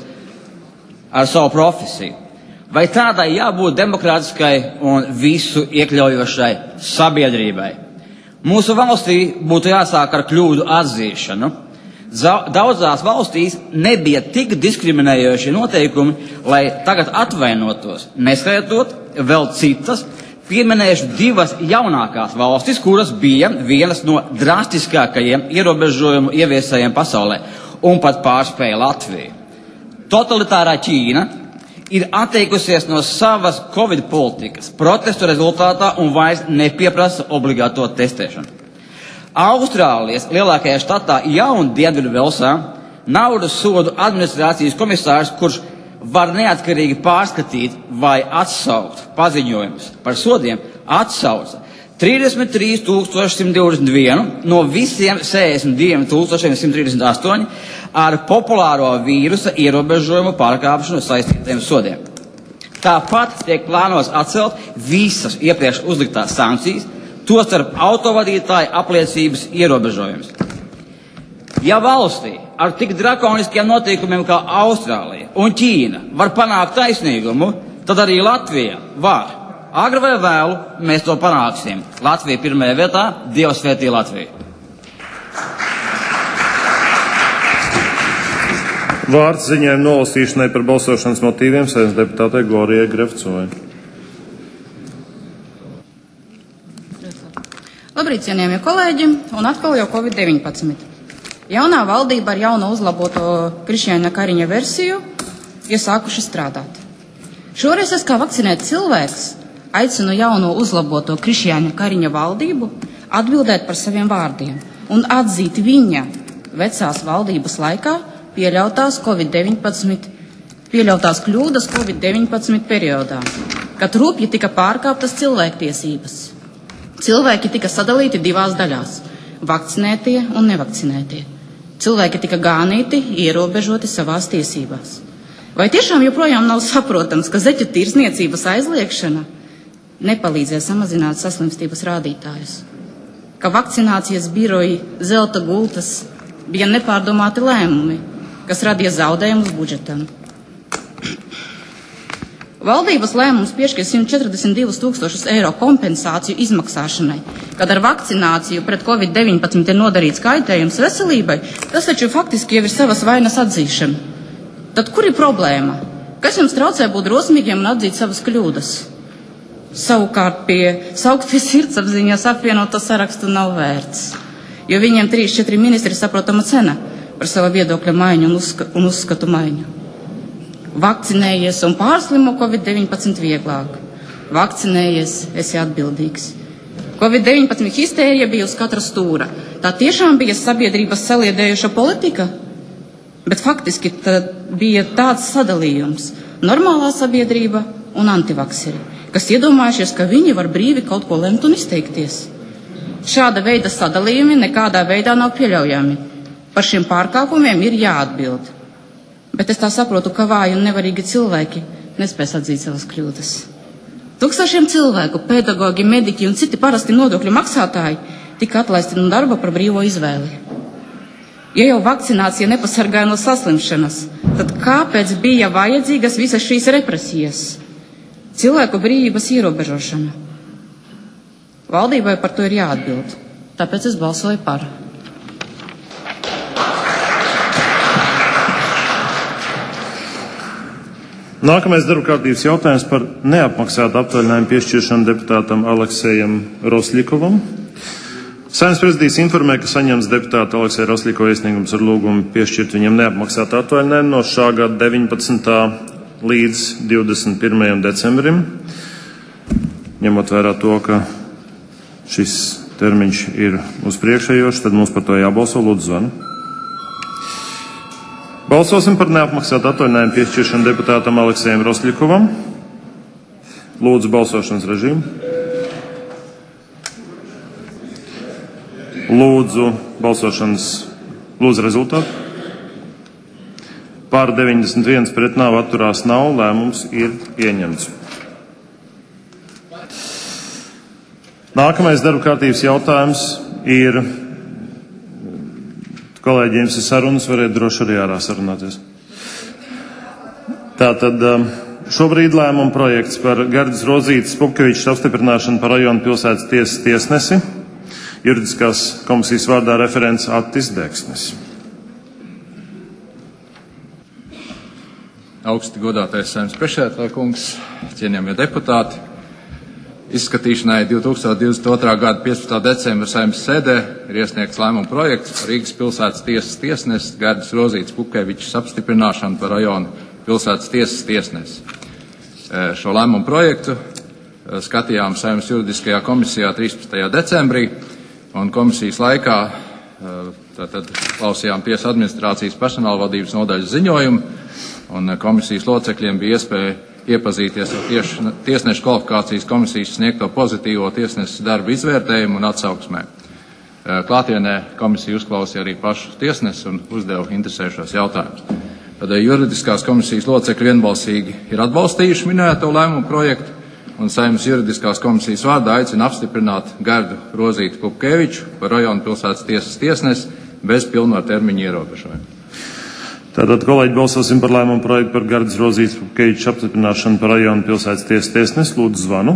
ar savu profesiju. Vai tādai jābūt demokrātiskai un visu iekļaujošai sabiedrībai? Mūsu valstī būtu jāsāk ar kļūdu atzīšanu. Daudzās valstīs nebija tik diskriminējoši noteikumi, lai tagad atvainotos, neskaitot vēl citas, pieminējuši divas jaunākās valstis, kuras bija vienas no drastiskākajiem ierobežojumu ieviesējiem pasaulē, un pat pārspēja Latviju. Totalitārā Ķīna ir atteikusies no savas Covid politikas protestu rezultātā un vairs nepieprasa obligāto testēšanu. Austrālijas lielākajā štatā Jaundienvidu Velsā naudas sodu administrācijas komisārs, kurš var neatkarīgi pārskatīt vai atsaukt paziņojumus par sodiem, atsauca trīsdesmit trīs tūkstoši simt divdesmit vienu no visiem sešdesmit divi tūkstoši simt trīsdesmit astoņi ar populāro vīrusa ierobežojumu pārkāpšanu saistītiem sodiem. Tāpat tiek plānots atcelt visas iepriekš uzliktās sankcijas, tostarp autovadītāju apliecības ierobežojumus. Ja valstī ar tik drakoniskiem noteikumiem kā Austrālija un Ķīna var panākt taisnīgumu, tad arī Latvija var. Agri vai vēlu mēs to panāksim. Latvija pirmajā vietā, Dievs svētī Latviju. Vārds ziņojuma nolasīšanai par balsošanas motīviem Saeimas deputātei Glorijai Grevcovai. Labrīt, cienījamie kolēģi, un atkal jau covid deviņpadsmit. Jaunā valdība ar jauno uzlaboto Krišjāņa Kariņa versiju iesākuši strādāt. Šoreiz es kā vakcinēts cilvēks aicinu jauno uzlaboto Krišjāņa Kariņa valdību atbildēt par saviem vārdiem un atzīt viņa vecās valdības laikā pieļautās covid deviņpadsmit, pieļautās kļūdas covid deviņpadsmit periodā, kad rupji tika pārkāptas cilvēktiesības. Cilvēki tika sadalīti divās daļās – vakcinētie un nevakcinētie. Cilvēki tika gānīti, ierobežoti savās tiesībās. Vai tiešām joprojām nav saprotams, ka zeķu tirzniecības aizliekšana nepalīdzēja samazināt saslimstības rādītājus? Ka vakcinācijas biroji zelta gultas bija nepārdomāti lēmumi, kas radīja zaudējumus budžetam? Valdības lēmums piešķir simt četrdesmit divus tūkstošus eiro kompensāciju izmaksāšanai, kad ar vakcināciju pret covid deviņpadsmit ir nodarīts kaitējums veselībai, tas taču faktiski jau ir savas vainas atzīšana. Tad kur ir problēma? Kas jums traucē būt drosmīgiem un atzīt savas kļūdas? Savukārt pie saukt pie sirdsapziņas apvienot to sarakstu nav vērts, jo viņiem trīs četri ministri saprotama cena par savu viedokļa maiņu un, uzska, un uzskatu maiņu. Vakcinējies un pārslimo covid deviņpadsmit vieglāk. Vakcinējies, esi atbildīgs. covid deviņpadsmit histērija bija uz katra stūra. Tā tiešām bija sabiedrības saliedējuša politika, bet faktiski bija tāds sadalījums – normālā sabiedrība un antivakseri, kas iedomājušies, ka viņi var brīvi kaut ko lemt un izteikties. Šāda veida sadalījumi nekādā veidā nav pieļaujami. Par šiem pārkāpumiem ir jāatbild. Bet es tā saprotu, ka vāji un nevarīgi cilvēki nespēs atzīt savas kļūdas. Tūkstošiem cilvēku, pedagogi, mediķi un citi parasti nodokļu maksātāji tika atlaisti no darba par brīvo izvēli. Ja jau vakcinācija nepasargāja no saslimšanas, tad kāpēc bija vajadzīgas visas šīs represijas? Cilvēku brīvības ierobežošana. Valdībai par to ir jāatbild. Tāpēc es balsoju par. Nākamais darba kārtības jautājums par neapmaksātu atvaļinājumu piešķiršanu deputātam Aleksejam Roslikovam. Saeimas prezidijs informē, ka saņems deputāta Alekseja Roslikova iesniegums ar lūgumu piešķirt viņam neapmaksātu atvaļinājumu no šā gada deviņpadsmitā līdz divdesmit pirmajam decembrim. ņemot vērā to, ka šis termiņš ir uz priekšējošs, tad mums par to jābalso. Lūdzu, zvanu. Balsosim par neapmaksātu atvaļinājumu piešķiršanu deputātam Aleksejam Rosļikovam. Lūdzu, balsošanas režīmu. Lūdzu, balsošanas, lūdzu rezultātu. Pār deviņdesmit viens pret nav, atturās nav, lēmums ir pieņemts. Nākamais darba kārtības jautājums ir, kolēģi, jums ir sarunas, variet droši arī ārā sarunāties. Tātad šobrīd lēmuma projekts par Gerdas Rozītes Pupkevičas apstiprināšanu par rajonu pilsētas tiesas tiesnesi. Juridiskās komisijas vārdā referents Attis Deksnis. Augsti godātais Saeimas priekšsēdētāja kungs, cienījamie deputāti. Izskatīšanai divi tūkstoši divdesmit otrā gada piecpadsmitā decembra Saeimas sēdē ir iesniegts lēmuma projekts par Rīgas pilsētas tiesas tiesnesi Gerdas Rozītes Pupkevičas apstiprināšanu par rajonu pilsētas tiesas tiesnesi. Šo lēmumu projektu skatījām Saeimas juridiskajā komisijā trīspadsmitajā decembrī, un komisijas laikā tātad klausījām tiesas administrācijas personāla vadības nodaļas ziņojumu, un komisijas locekļiem bija iespēja iepazīties ar tieši, tiesnešu kvalifikācijas komisijas sniegto pozitīvo tiesneses darbu izvērtējumu un atsauksmē. Klātienē komisija uzklausīja arī pašu tiesnesi un uzdeva interesējušos jautājumus. Tad juridiskās komisijas locekļi vienbalsīgi ir atbalstījuši minēto lēmumu projektu, un Saeimas juridiskās komisijas vārdā aicina apstiprināt Gerdu Rozīti Pupkeviču par rajonu pilsētas tiesas tiesnesi bez pilnvaru termiņa ierobežojuma. Tātad, kolēģi, balsosim par lēmumu projektu par Gerdas Rozītes Pupkevičas apstiprināšanu par rajonu pilsētas tiesas tiesnesi. Lūdzu, zvanu.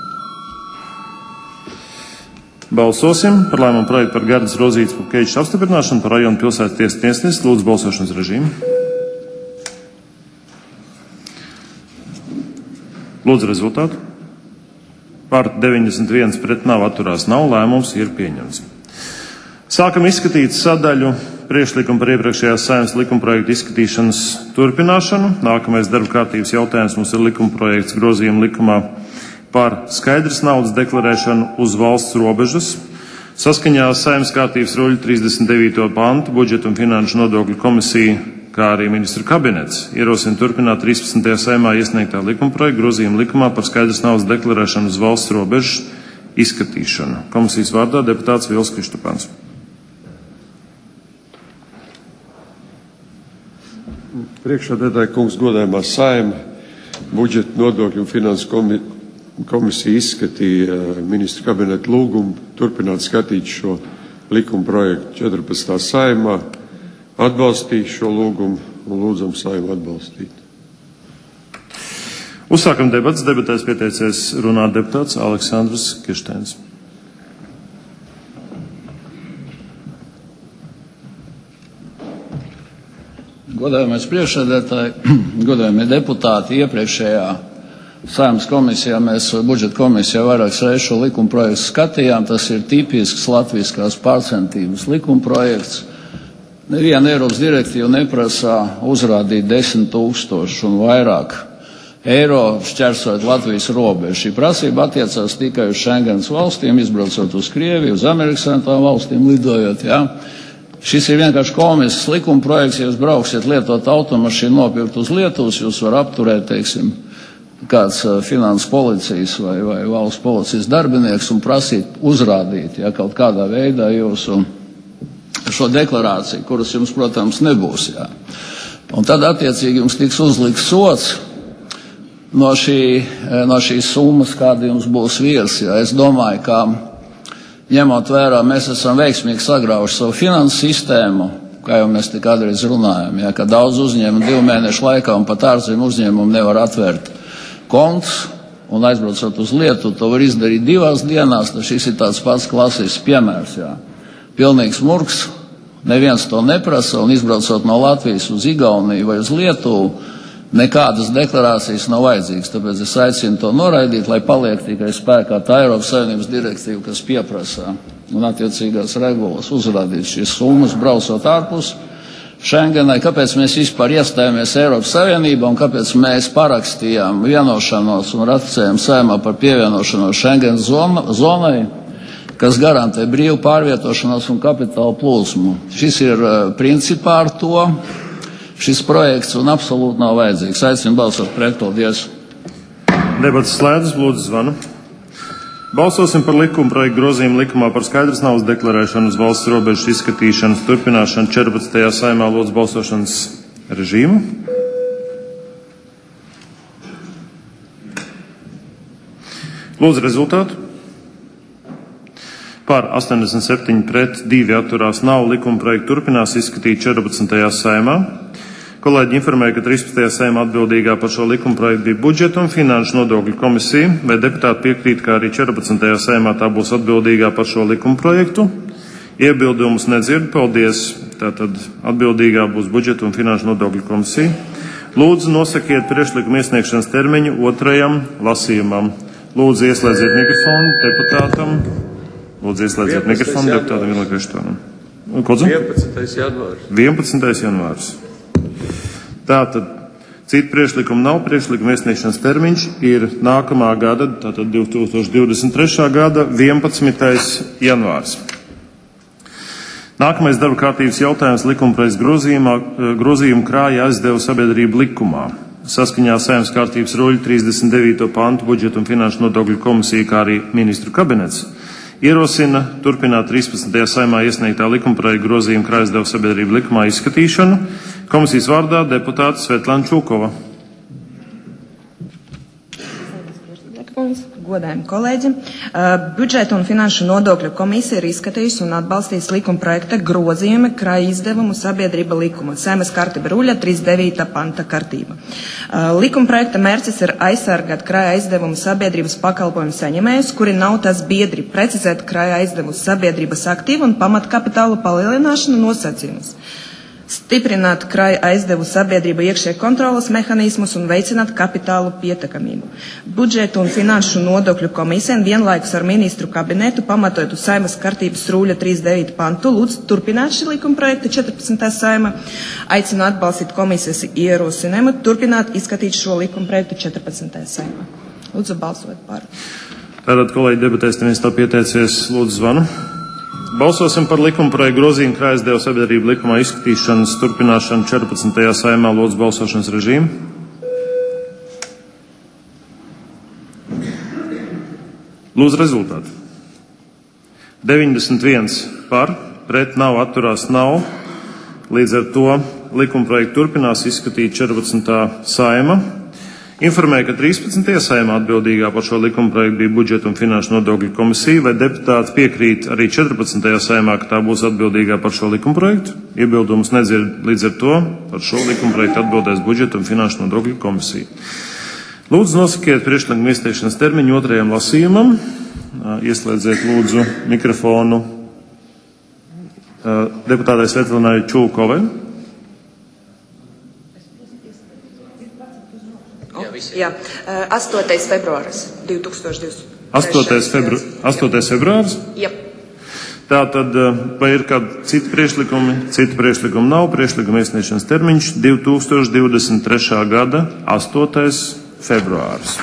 Balsosim par lēmumu projektu par Gerdas Rozītes Pupkevičas apstiprināšanu par rajonu pilsētas tiesas tiesnesi. Lūdzu, balsošanas režīmu. Lūdzu, rezultātu. Par deviņdesmit viens pret nav, atturās nav, lēmums ir pieņemts. Sākam izskatīt sadaļu priekšlikumu par iepriekšējās Saeimas likumprojektu izskatīšanas turpināšanu. Nākamais darba kārtības jautājums mums ir likumprojekts grozījuma likumā par skaidras naudas deklarēšanu uz valsts robežas. Saskaņā ar Saeimas kārtības ruļu trīsdesmit devīto pantu budžeta un finanšu nodokļu komisija, kā arī ministru kabinets, ierosina turpināt trīspadsmitajā Saeimā iesniegtā likumprojekta grozījuma likumā par skaidras naudas deklarēšanu uz valsts robežas izskatīšanu. Komisijas vārdā deputāts Vils Kristupāns. Priekšsēdētāja kungs, godājumā Saeima, budžeta nodokļu un finansu komisija izskatīja ministru kabineta lūgumu turpināt skatīt šo likuma projektu četrpadsmitajā Saeimā, atbalstīja šo lūgumu un lūdzam Saeimu atbalstīt. Uzsākam debats. Debatēs pieteicies runāt deputāts Aleksandrs Kirsteins. Godājamais priekšsēdētāji, godājamie deputāti, iepriekšējā Saeimas komisijā mēs budžeta komisijā vairākas reizes šo likuma projektu skatījām. Tas ir tipisks latviskās pārcentības likuma projekts. Neviena Eiropas direktīva neprasa uzrādīt desmit tūkstoši un vairāk eiro šķērsot Latvijas robežu. Šī prasība attiecās tikai uz Schengens valstīm, izbraucot uz Krieviju, uz Amerikas Savienotām valstīm lidojot. Ja? Šis ir vienkārši komisks likuma projekts. Ja jūs brauksiet lietot automašīnu nopirkt uz Lietuvas, jūs var apturēt, teiksim, kāds uh, finanses policijas vai, vai valsts policijas darbinieks un prasīt uzrādīt, ja, kaut kādā veidā jūsu šo deklarāciju, kuras jums, protams, nebūs. Jā. Un tad, attiecīgi, jums tiks uzlikts sots no, šī, no šīs summas, kāda jums būs virs. Jā. Es domāju, ka ņemot vērā, mēs esam veiksmīgi sagraujuši savu finansu sistēmu, kā jau mēs te kādreiz runājam, jā, ka daudz uzņēmumu divu mēnešu laikā un pat ārzemju uzņēmumu nevar atvērt kontus un aizbraucot uz Lietuvu, to var izdarīt divās dienās, tad šis ir tāds pats klasisks piemērs. Jā. Pilnīgs murgs, neviens to neprasa, un izbraucot no Latvijas uz Igauniju vai uz Lietuvu, nekādas deklarācijas nav vajadzīgas, tāpēc es aicinu to noraidīt, lai paliek tikai spēkā tā Eiropas Savienības direktīva, kas pieprasa un attiecīgās regulas uzrādīt šīs summas, braucot ārpus Schengenai, kāpēc mēs vispār iestājāmies Eiropas Savienībā un kāpēc mēs parakstījām vienošanos un ratificējām Saeimā par pievienošanos Schengen zonai, kas garantē brīvu pārvietošanos un kapitāla plūsmu. Šis ir principā ar to šis projekts un absolūti nav vajadzīgs. Aicinu balsot pret. Paldies. Debats slēdzas, lūdzu zvanu. Balsosim par likuma projektu grozījumu likumā par skaidras naudas deklarēšanu uz valsts robežas izskatīšanas turpināšanu četrpadsmitajā Saeimā, lūdzu balsošanas režīmu. Lūdzu rezultātu. Par astoņdesmit septiņi pret, divi atturās nav, likuma projektu turpinās izskatīt četrpadsmitajā Saeimā. Kolēģi informēja, ka trīspadsmitajā Saeimā atbildīgā par šo likuma projektu bija budžeta un finanšu nodokļu komisija, vai deputāti piekrīt, ka arī četrpadsmitajā Saeimā tā būs atbildīgā par šo likuma projektu? Iebildumus nedzird, paldies. Tātad atbildīgā būs budžeta un finanšu nodokļu komisija. Lūdzu nosakiet priekšlikumu iesniegšanas termiņu otrajam lasījumam. Lūdzu ieslēdziet mikrofonu deputātam. Lūdzu ieslēdziet mikrofonu deputātam Vilni Krištonam. vienpadsmitais janvārs. vienpadsmitais janvārs. Tātad citu priekšlikumu nav, priekšlikuma iesniegšanas termiņš ir nākamā gada, tātad divi tūkstoši divdesmit trešā gada vienpadsmitais janvārs. Nākamais darba kārtības jautājums likumprojekts grozījumu krāja aizdevu sabiedrību likumā. Saskaņā Saeimas kārtības ruļu trīsdesmit devīto pantu budžeta un finanšu nodokļu komisija, kā arī ministru kabinets, ierosina turpināt trīspadsmitajā Saeimā iesniegtā likumprojekta grozījuma krāja aizdevu sabiedrību likumā izskatīšanu. Komisijas vārdā deputāte Svetlana Čūkova. Godājumi kolēģi, budžeta un finanšu nodokļu komisija ir izskatījusi un atbalstījusi likuma projekta grozījumi krāja izdevumu sabiedrība likuma, Saeimas kārtība ruļa trīsdesmit devītā panta kārtība. Likuma projekta mērķis ir aizsargāt krāja aizdevumu sabiedrības pakalpojumu saņemējus, kuri nav tās biedri, precizēt krāja aizdevumu sabiedrības aktīvu un pamatkapitālu palielināšanu nosacījumus, stiprināt krāja aizdevu sabiedrību iekšē kontrolas mehānismus un veicināt kapitālu pietiekamību. Budžeta un finanšu nodokļu komisija vienlaikus ar ministru kabinetu pamatotu Saeimas kārtības rūļa trīsdesmit devīto pantu lūdzu turpināt šī likuma projekta četrpadsmitā Saeima. Aicinu atbalstīt komisijas ierosinājumu turpināt izskatīt šo likuma projektu četrpadsmitā Saeimā. Lūdzu balsot par. Tātad, kolēģi, debatēs neviens tā pieteicies, lūdzu zvanu. Balsosim par likuma projektu grozījumu krāja aizdevu sabiedrību likumā izskatīšanas turpināšanu četrpadsmitajā Saeimā, lūdzu balsošanas režīmu. Lūdzu rezultātu. deviņdesmit viens par, pret nav, atturās nav. Līdz ar to likuma projektu turpinās izskatīt četrpadsmitā Saeima. Informēja, ka trīspadsmitajā Saeimā atbildīgā par šo likuma projektu bija budžeta un finanšu nodokļu komisija, vai deputāti piekrīt arī četrpadsmitajā Saeimā, ka tā būs atbildīgā par šo likuma projektu? Iebildumus nedzird, līdz ar to par šo likuma projektu atbildēs budžeta un finanšu nodokļu komisija. Lūdzu nosakiet priekšlikumu iesniegšanas termiņu otrajam lasījumam. Ieslēdziet lūdzu mikrofonu deputātai Svetlanai Čulkovai. Jā, astotais februāris divi tūkstoši divdesmit trešais. astotais februāris? Jā. Tātad, vai ir kādi citi priekšlikumi? Citi priekšlikumi nav. Priekšlikuma iesniegšanas termiņš divi tūkstoši divdesmit trešā gada astotais februāris.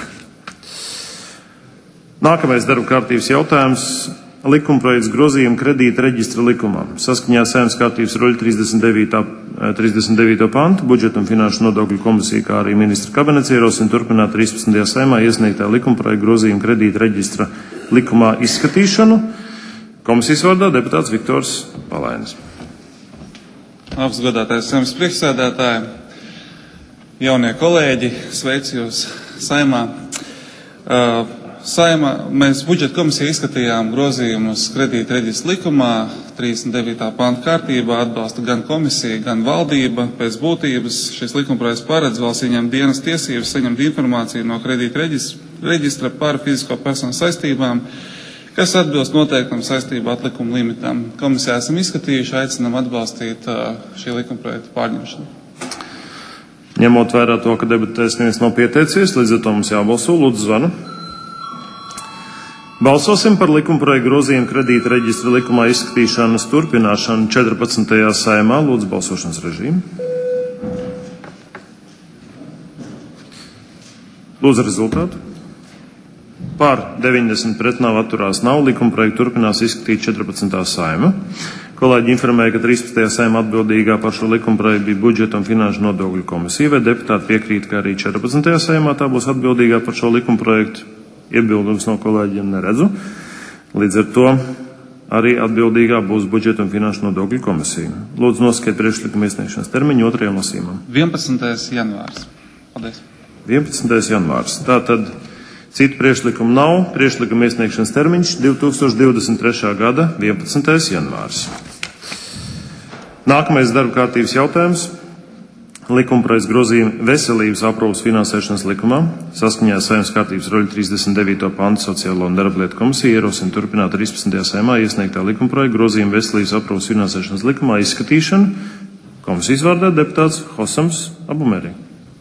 Nākamais darba kārtības jautājums. Likumprojekts grozījuma kredīta reģistra likumā. Saskaņā Saeimas kārtības ruļa trīsdesmit devīto pantu budžeta un finanšu nodokļu komisija, kā arī ministra kabinets ierosina turpināt trīspadsmitajā Saeimā iesniegtā likumprojekta grozījuma kredīta reģistra likumā izskatīšanu. Komisijas vārdā deputāts Viktors Palainis. Augsts godātais Saeimas priekšsēdētāji, jaunie kolēģi, sveicu jūs Saeimā. Uh, Saeimā mēs budžeta komisijā izskatījām grozījumus kredīta reģistra likumā, trīsdesmit devītā panta kārtībā atbalsta gan komisija, gan valdība. Pēc būtības šis likumprojekts paredz valsts ieņemt dienas tiesības saņemt informāciju no kredīta reģistra par fizisko personu saistībām, kas atbilst noteiktam saistību atlikumu limitam. Komisijā esam izskatījuši, aicinam atbalstīt šī likumprojekta pārņemšanu. Ņemot vērā to, ka debatēs neviens nav pieteicies, līdz ar to mums jābalso. Lūdzu zvanu. Balsosim par likumprojektu grozījumu kredīta reģistra likumā izskatīšanas turpināšanu četrpadsmitajā Saeimā. Lūdzu, balsošanas režīmu. Lūdzu rezultātu. Par deviņdesmit pret nav atturās nav. Likumprojektu turpinās izskatīt četrpadsmitā Saeima. Kolēģi informēja, ka trīspadsmitajā Saeimā atbildīgā par šo likumprojektu bija budžeta un finanšu nodokļu komisija. Vai deputāti piekrīt, ka arī četrpadsmitajā Saeimā tā būs atbildīgā par šo likumprojektu? Iebildums no kolēģiem neredzu. Līdz ar to arī atbildīgā būs budžeta un finanšu nodokļu komisija. Lūdzu noskait priekšlikuma iesniegšanas termiņu otrajam lasījumam. vienpadsmitais janvārs. Paldies. vienpadsmitais janvārs. Tātad citu priekšlikumu nav. Priekšlikuma iesniegšanas termiņš divi tūkstoši divdesmit trešā gada vienpadsmitais janvārs. Nākamais darba kārtības jautājums. Likumprojekts grozījumi veselības aprūpas finansēšanas likumā. Saskaņā ar Saeimas kārtības roļu trīsdesmit devīto pantu Sociālo un darba lietu komisija ierosina turpināt trīspadsmitajā Saeimā iesniegtā likumprojekta grozījuma veselības aprūpas finansēšanas likumā izskatīšanu. Komisijas vārdā deputāts Hosams Abumeri.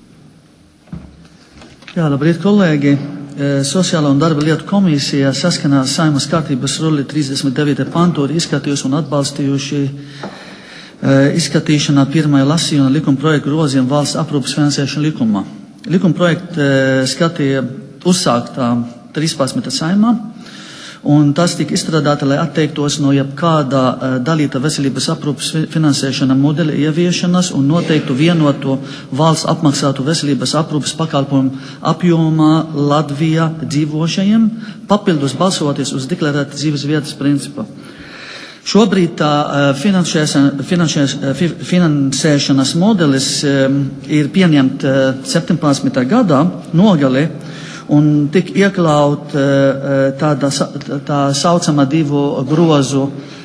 Jā, labrīt, kolēģi. Sociālā un darba lietu komisija saskanā ar Saeimas kārtības roļu trīsdesmit devīto pantu ir izskatījusi un atbalstījuši izskatīšanā pirmajā lasījumā likuma projekta grozījuma valsts aprūpas finansēšana likumā. Likuma projekta skatīja uzsāktā trīspadsmitā Saeimā, un tas tika izstrādāta, lai atteiktos no jebkādā dalīta veselības aprūpas finansēšana modeļa ieviešanas un noteiktu vienoto valsts apmaksātu veselības aprūpas pakalpojumu apjomā Latvijā dzīvošajiem, papildus balsoties uz deklarēta dzīves vietas principu. Šobrīd tā finansēšanas modelis ir pieņemt septiņpadsmitā gadā nogalē un tik iekļaut tāda tā saucamā divu grozu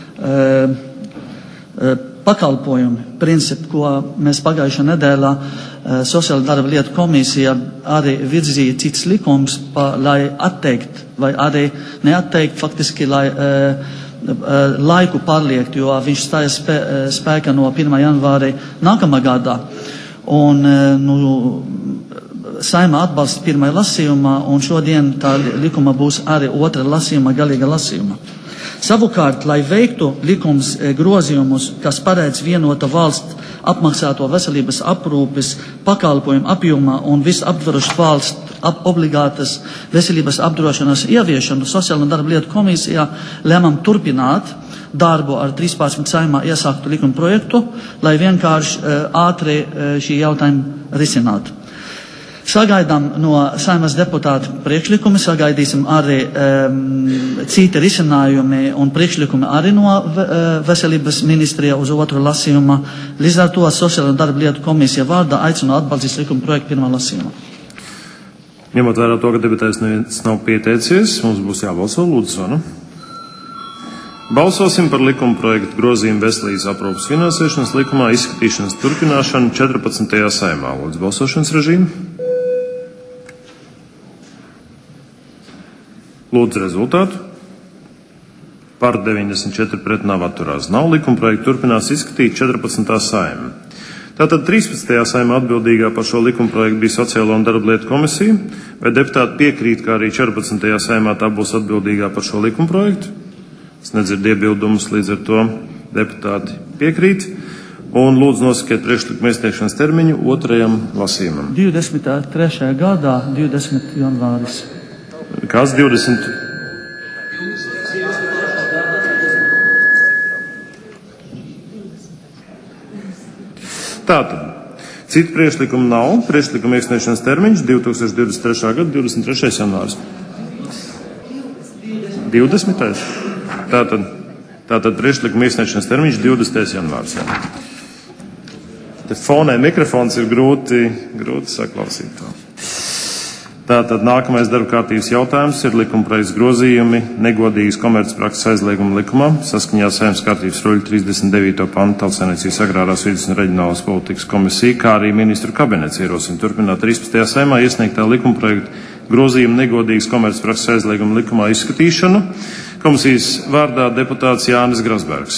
pakalpojumu principu, ko mēs pagājušā nedēļā Sociāla darba lietu komisija arī virzīja cits likums, pa, lai atteikt vai arī neatteikt faktiski, lai laiku pārliekt, jo viņš stājas spē, spēkā no pirmā janvāra nākamā gadā. Un, nu, Saeimā atbalsta pirmajā lasījumā, un šodien tā likuma būs arī otra lasījuma, galīga lasījuma. Savukārt, lai veiktu likums grozījumus, kas paredz vienota valsts apmaksāto veselības aprūpes pakalpojumu apjomā un visaptverošas valsts ap obligātas veselības apdrošināšanas ieviešanu, Sociāla un darba lietu komisijā lēmām turpināt darbu ar trīspadsmitajā Saeimā iesāktu likuma projektu, lai vienkārši ātri šī jautājuma risinātu. Sagaidām no Saeimas deputātu priekšlikumi, sagaidīsim arī um, citi risinājumi un priekšlikumi arī no uh, veselības ministrija uz otru lasījumu. Līdz ar to Sociāla un darba lietu komisija vārdā aicinu atbalstīt likuma projektu pirmā lasījumā. Ņemot vērā to, ka debatēs neviens nav pieteicies, mums būs jābalso. Lūdzu, zvanu. Balsosim par likuma projektu grozījumu veselības aprūpas finansēšanas likumā izskatīšanas turpināšanu četrpadsmitajā Saeimā. Lūdzu, balsošanas režīmu. Lūdzu rezultātu. Par deviņdesmit četri pret nav atturās nav. Likuma projektu turpinās izskatīt četrpadsmitā Saeima. Tātad trīspadsmitajā Saeimā atbildīgā par šo likuma projektu bija Sociālo un darba lietu komisija. Vai deputāti piekrīt, ka arī četrpadsmitajā Saeimā tā būs atbildīgā par šo likuma projektu? Es nedzirdu iebildumus, līdz ar to deputāti piekrīt. Un lūdzu nosakiet priekšlikuma iesniegšanas termiņu otrajam lasījumam. divdesmit trešajā gadā, divdesmit janvāris. Kas divdesmit? Tātad, citu priekšlikumu nav. Priekšlikuma iesniegšanas termiņš divi tūkstoši divdesmit trešā gada divdesmit trešais janvārs. divdesmitais Tātad, tātad priekšlikuma iesniegšanas termiņš divdesmitais janvārs. Jā. Te fonē mikrofons ir grūti, grūti saklausīt to. Tātad nākamais darba kārtības jautājums ir likuma projekts grozījumi negodīgas komercprakses aizlieguma likumā saskaņā ar Saeimas kārtības roļu trīsdesmit devīto pantu Tautssaimniecības agrārās vides un reģionālās politikas komisija, kā arī ministru kabinets ierosina turpināt trīspadsmitajā Saeimā iesniegtā likuma projekta grozījuma negodīgas komercprakses aizlieguma likumā izskatīšanu. Komisijas vārdā deputāts Jānis Grasbergs.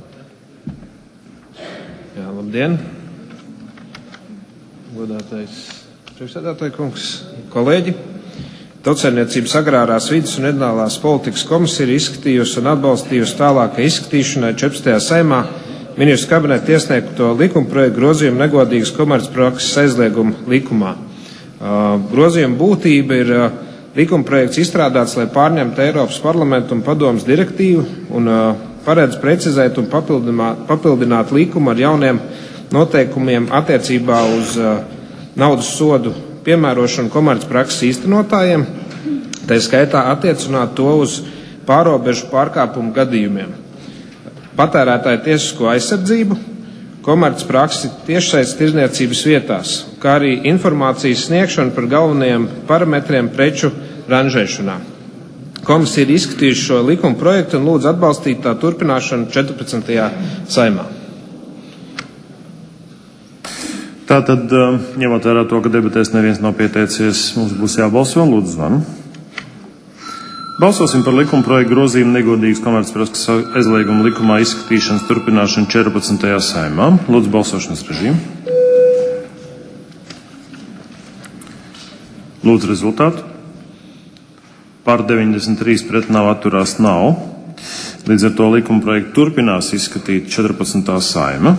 Jā, labdien! Godātais priekšsēdētāji kungs, kolēģi. Tautsaimniecības agrārās vides un reģionālās politikas komisija ir izskatījusi un atbalstījusi tālākai izskatīšanai četrpadsmitajā saimā ministru kabineta iesniegto likumprojektu grozījumu negodīgas komercprakses aizlieguma likumā. Grozījuma būtība ir likumprojekts izstrādāts, lai pārņemtu Eiropas parlamentu un padomas direktīvu un paredz precizēt un papildināt, papildināt likumu ar jauniem noteikumiem attiecībā uz naudas sodu piemērošanu komercprakses īstenotājiem, tā skaitā attiecināt to uz pārobežu pārkāpumu gadījumiem, patērētāju tiesisko aizsardzību, komercpraksi tiešsaistes tirdzniecības vietās, kā arī informācijas sniegšanu par galvenajiem parametriem preču ranžēšanā. Komisija ir izskatījusi šo likuma projektu un lūdz atbalstīt tā turpināšanu četrpadsmitajā saimā. Tātad, ņemot vērā to, ka debatēs neviens nav pieteicies, mums būs jābalso, lūdzu zvanu. Balsosim par likuma projektu grozījumu negodīgas komercprakses aizlieguma likumā izskatīšanas turpināšanu četrpadsmitajā saimā. Lūdzu balsošanas režīmu. Lūdzu rezultātu. Par deviņdesmit trīs pret nav atturās nav. Līdz ar to likuma projektu turpinās izskatīt četrpadsmitā saima.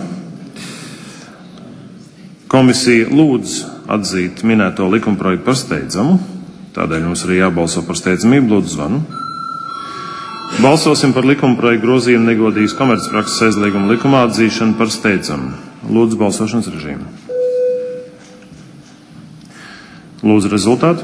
Komisija lūdz atzīt minēto likumprojektu par steidzamu, tādēļ mums arī jābalso par steidzamību, lūdzu zvanu. Balsosim par likumprojektu grozījumu negodīgas komercprakses aizlieguma likumā atzīšanu par steidzamu. Lūdzu balsošanas režīmu. Lūdzu rezultātu.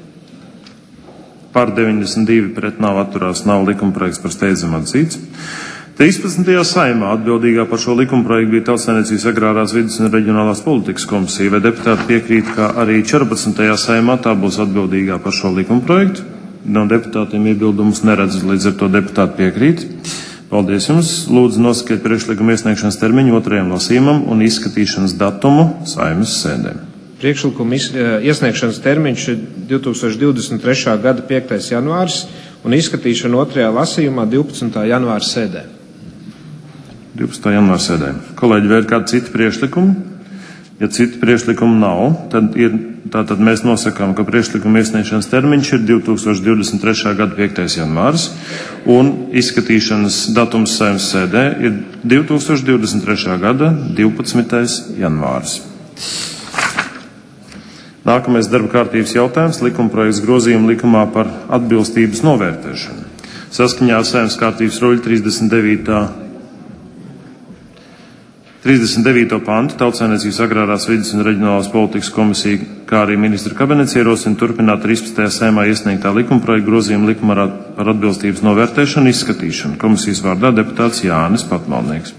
Par deviņdesmit divi pret nav atturās nav likumprojekts par steidzamu atzīts. trīspadsmitajā saimā atbildīgā par šo likumprojektu bija Tautsaimniecības agrārās vides un reģionālās politikas komisija, vai deputāti piekrīt, ka arī četrpadsmitajā saimā tā būs atbildīgā par šo likumprojektu. No deputātiem iebildumus neredz, līdz ar to deputāti piekrīt. Paldies jums. Lūdzu nosakiet priekšlikuma iesniegšanas termiņu otrajam lasījumam un izskatīšanas datumu Saeimas sēdē. Priekšlikuma iesniegšanas termiņš ir divtūkstoš divdesmit trešā gada piektais janvāris un izskatīšana otrajā lasījumā divpadsmitā janvāra sēdē. divpadsmitā janvāra sēdē. Kolēģi, vai ir kādi citi priekšlikumi? Ja citi priekšlikumi nav, tad, ir, tātad mēs nosakām, ka priekšlikuma iesniegšanas termiņš ir divtūkstoš divdesmit trešā gada piektais janvārs un izskatīšanas datums Saeimas sēdē ir divtūkstoš divdesmit trešā gada divpadsmitais janvārs. Nākamais darba kārtības jautājums - likumprojekts grozījuma likumā par atbilstības novērtēšanu. Saskaņā ar Saeimas kārtības ruļu trīsdesmit devīto pantu Tautsaimniecības agrārās vides un reģionālās politikas komisija, kā arī ministra kabinets ierosina turpināt trīspadsmitajā saimā iesniegtā likumprojekta grozījuma likumā par atbilstības novērtēšanu izskatīšanu. Komisijas vārdā deputāts Jānis Patmalnieks.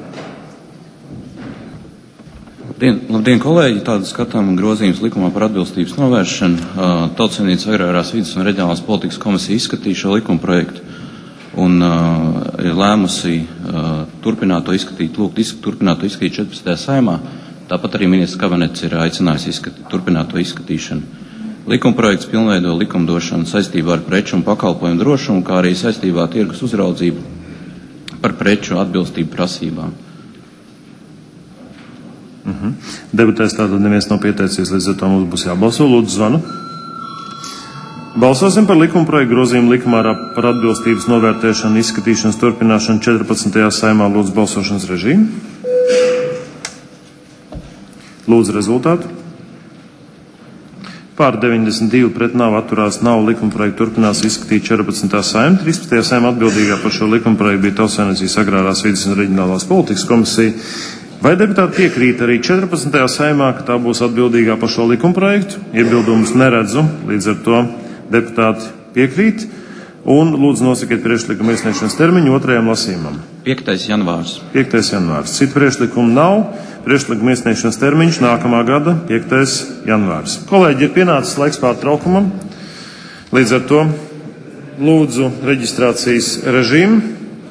Labdien, labdien kolēģi! Tādu skatām grozījums likumā par atbilstības novēršanu. Tautsaimniecības agrārās vides un reģionālās politikas komisija izskatīja šo likumprojektu un uh, ir lēmusi uh, turpināt to izskatīt, lūgt izsk turpināt to izskatīt četrpadsmitajā saimā. Tāpat arī ministrs kabinets ir aicinājis izskatīt, turpināt to izskatīšanu. Likumprojekts pilnveido likumdošanu saistībā ar preču un pakalpojumu drošumu, kā arī saistībā ar tirgus uzraudzību par preču atbilstību prasībām. Mhm. Debatēs tātad neviens nav pieteicies, līdz ar to mums būs jābalso. Lūdzu zvanu. Balsosim par likumprojektu grozījumu likumā par atbilstības novērtēšanu izskatīšanas turpināšanu četrpadsmitajā saimā. Lūdzu balsošanas režīmu. Lūdzu rezultātu. Pār deviņdesmit divi pret nav atturās nav likumprojektu turpinās izskatīt četrpadsmitā saima. trīspadsmitajā saimā atbildīgā par šo likumprojektu bija Tautsaimniecības agrārās vides un reģionālās politikas komisija. Vai deputāti piekrīt arī četrpadsmitajā saimā, ka tā būs atbildīgā par šo likumprojektu? Iebildumus neredzu, līdz ar to deputāti piekrīt. Un lūdzu nosakiet priekšlikuma iesniegšanas termiņu otrajam lasījumam. piektais janvārs. piektais janvārs. Citu priekšlikumu nav. Priekšlikuma iesniegšanas termiņš nākamā gada piektais janvārs. Kolēģi, ir pienācis laiks pārtraukumam. Līdz ar to lūdzu reģistrācijas režīmu.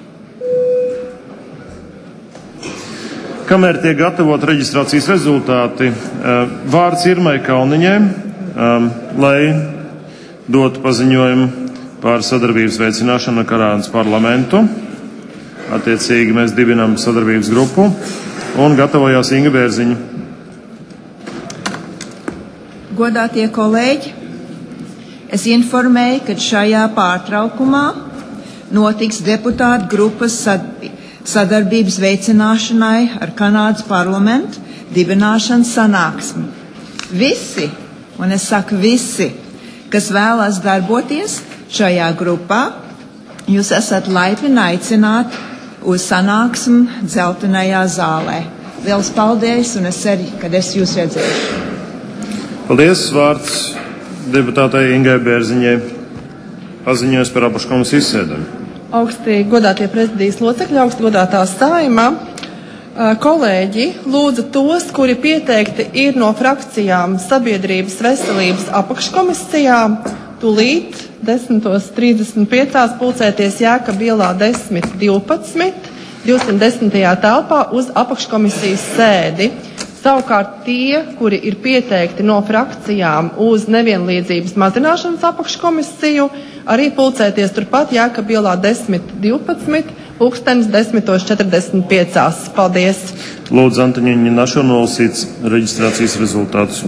Kamēr tiek gatavot reģistrācijas rezultāti, vārds Irmai Kalniņai, lai dotu paziņojumu par sadarbības veicināšanu ar Kanādas parlamentu. Attiecīgi mēs dibinām sadarbības grupu un gatavojās Inga Bērziņa. Godātie kolēģi, es informēju, ka šajā pārtraukumā notiks deputātu grupas sadarbības veicināšanai ar Kanādas parlamentu dibināšanas sanāksmi. Visi, un es saku visi, kas vēlas darboties šajā grupā, jūs esat laipni aicināti uz sanāksmi dzeltenajā zālē. Liels paldies, un es ceru, ka es jūs redzēšu. Paldies, vārds deputātei Ingai Bērziņai. Paziņojas par apakškomisijas sēdēm. Augsti godātie prezidijas locekļi, augsti godātā Saeima, kolēģi, lūdzu tos, kuri pieteikti ir no frakcijām Sabiedrības veselības apakškomisijā, tūlīt desmit trīsdesmit pieci pulcēties Jēkaba ielā desmit divpadsmit, divsimt desmitajā telpā uz apakškomisijas sēdi. Savukārt tie, kuri ir pieteikti no frakcijām uz nevienlīdzības mazināšanas apakškomisiju, arī pulcēties turpat Jēkaba ielā desmit divpadsmit, pulkstenis desmit četrdesmit pieci. Paldies! Lūdzu, Antoņiņa Našo nolasīts reģistrācijas rezultātus.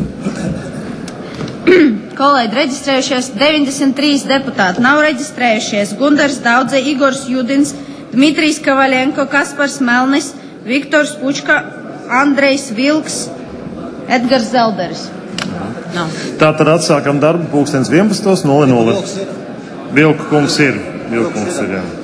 Kolēģi, reģistrējušies deviņdesmit trīs deputāti, nav reģistrējušies Gundars Daudze, Igors Judins, Dmitrijs Kavaļenko, Kaspars Melnis, Viktors Pučka, Andrejs Vilks, Edgars Zelderis. No. Tātad atsākam darbu pulkstens vienpadsmit nulle nulle. Vilku kungs ir. Vilku kungs ir, jā.